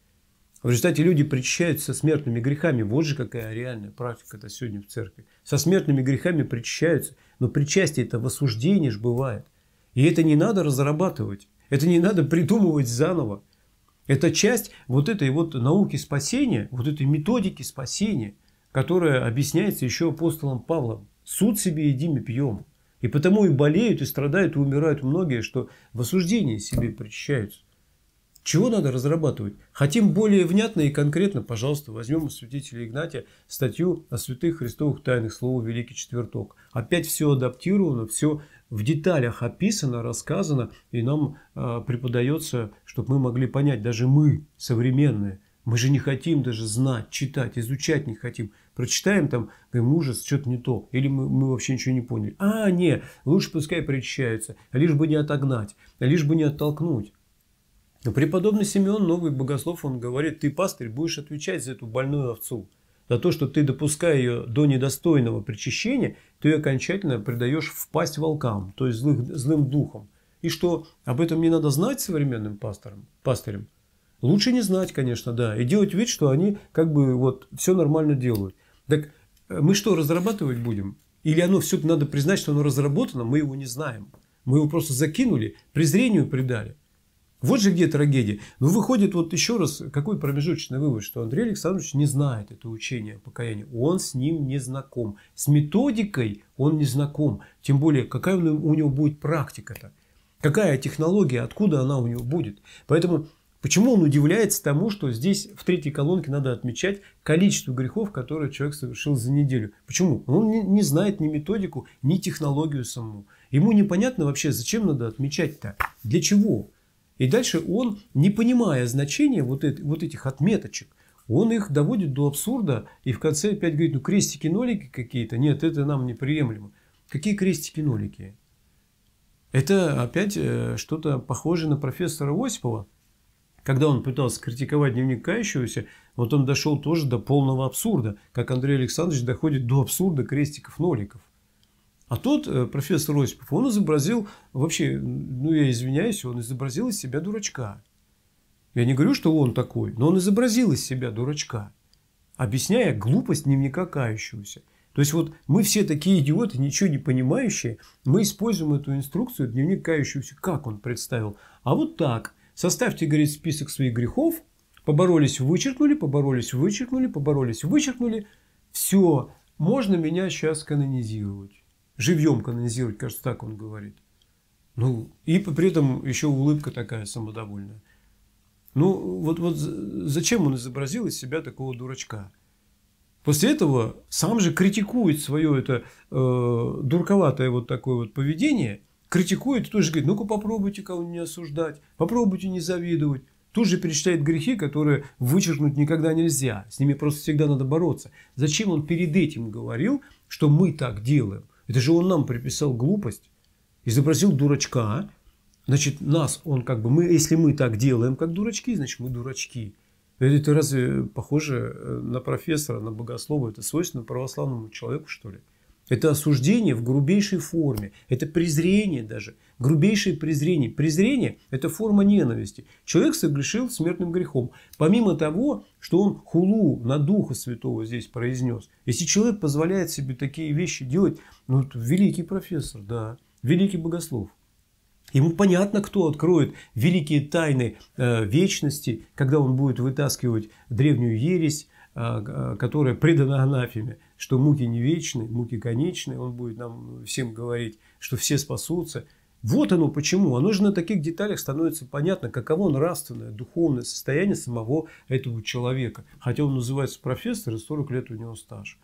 В результате люди причащаются со смертными грехами. Вот же какая реальная практика-то сегодня в церкви. Со смертными грехами причащаются, но причастие это в осуждении ж бывает. И это не надо разрабатывать, это не надо придумывать заново. Это часть вот этой вот науки спасения, вот этой методики спасения, которая объясняется еще апостолом Павлом. Суд себе едим и пьем. И потому и болеют, и страдают, и умирают многие, что в осуждении себе причащаются. Чего надо разрабатывать? Хотим более внятно и конкретно, пожалуйста, возьмем у святителя Игнатия статью о святых христовых тайнах, слово Великий Четверток. Опять все адаптировано, все в деталях описано, рассказано, и нам э, преподается, чтобы мы могли понять, даже мы, современные, мы же не хотим даже знать, читать, изучать не хотим. Прочитаем там, говорим, ужас, что-то не то. Или мы, мы вообще ничего не поняли. А, не, лучше пускай причащаются, лишь бы не отогнать, лишь бы не оттолкнуть. Но преподобный Симеон, новый богослов, он говорит, ты, пастырь, будешь отвечать за эту больную овцу. За то, что ты, допуская ее до недостойного причащения, ты ее окончательно предаешь в пасть волкам, то есть злых, злым духом. И что, об этом не надо знать современным пасторам, пастырям? Лучше не знать, конечно, да. И делать вид, что они как бы вот все нормально делают. Так мы что, разрабатывать будем? Или оно все-таки надо признать, что оно разработано, мы его не знаем. Мы его просто закинули, презрению придали. Вот же где трагедия. Ну, выходит, вот еще раз, какой промежуточный вывод, что Андрей Александрович не знает это учение о покаянии. Он с ним не знаком. С методикой он не знаком. Тем более, какая у него будет практика-то? Какая технология, откуда она у него будет? Поэтому, почему он удивляется тому, что здесь в третьей колонке надо отмечать количество грехов, которые человек совершил за неделю? Почему? Он не, не знает ни методику, ни технологию саму. Ему непонятно вообще, зачем надо отмечать-то? Для чего? И дальше он, не понимая значения вот, это, вот этих отметочек, он их доводит до абсурда и в конце опять говорит, ну крестики-нолики какие-то, нет, это нам неприемлемо. Какие крестики-нолики? Это опять что-то похожее на профессора Осипова. Когда он пытался критиковать дневник кающегося, вот он дошел тоже до полного абсурда, как Андрей Александрович доходит до абсурда крестиков-ноликов. А тот профессор Осипов, он изобразил, вообще, ну я извиняюсь, он изобразил из себя дурачка. Я не говорю, что он такой, но он изобразил из себя дурачка, объясняя глупость дневника кающегося. То есть вот мы все такие идиоты, ничего не понимающие, мы используем эту инструкцию, дневник кающегося, как он представил. А вот так, составьте, говорит, список своих грехов, поборолись, вычеркнули, поборолись, вычеркнули, поборолись, вычеркнули. Все, можно меня сейчас канонизировать. Живьем канонизировать, кажется, так он говорит. Ну, и при этом еще улыбка такая самодовольная. Ну, вот, вот зачем он изобразил из себя такого дурачка? После этого сам же критикует свое это э, дурковатое вот такое вот поведение, критикует и тоже говорит, ну-ка попробуйте кого-нибудь не осуждать, попробуйте не завидовать. Тут же перечисляет грехи, которые вычеркнуть никогда нельзя. С ними просто всегда надо бороться. Зачем он перед этим говорил, что мы так делаем? Это же он нам приписал глупость, изобразил дурачка. Значит, нас он как бы, мы, если мы так делаем, как дурачки, значит мы дурачки. Это разве похоже на профессора, на богослова? Это свойственно православному человеку, что ли? Это осуждение в грубейшей форме. Это презрение даже. Грубейшее презрение. Презрение – это форма ненависти. Человек согрешил смертным грехом. Помимо того, что он хулу на Духа Святого здесь произнес. Если человек позволяет себе такие вещи делать, ну, это великий профессор, да, великий богослов. Ему понятно, кто откроет великие тайны э, вечности, когда он будет вытаскивать древнюю ересь, э, которая предана анафеме, что муки не вечны, муки конечны. Он будет нам всем говорить, что все спасутся. Вот оно почему. Оно же на таких деталях становится понятно, каково нравственное, духовное состояние самого этого человека. Хотя он называется профессор, и сорок лет у него стаж.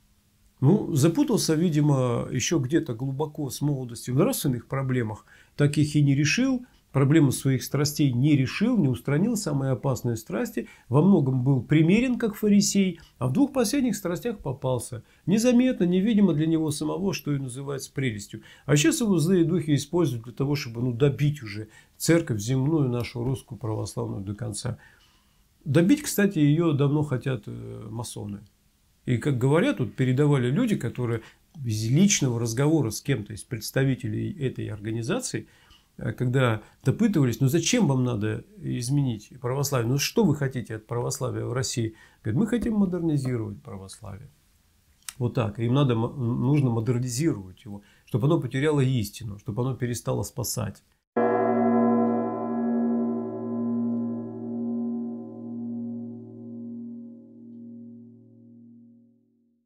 Ну, запутался, видимо, еще где-то глубоко с молодости в нравственных проблемах, так их и не решил, проблему своих страстей не решил, не устранил самые опасные страсти, во многом был примерен, как фарисей, а в двух последних страстях попался. Незаметно, невидимо для него самого, что и называется прелестью. А сейчас его злые духи используют для того, чтобы ну, добить уже церковь земную, нашу русскую православную до конца. Добить, кстати, ее давно хотят масоны. И, как говорят, тут передавали люди, которые из личного разговора с кем-то из представителей этой организации, когда допытывались, ну зачем вам надо изменить православие, ну что вы хотите от православия в России? Говорят, мы хотим модернизировать православие. Вот так. Им надо, нужно модернизировать его, чтобы оно потеряло истину, чтобы оно перестало спасать.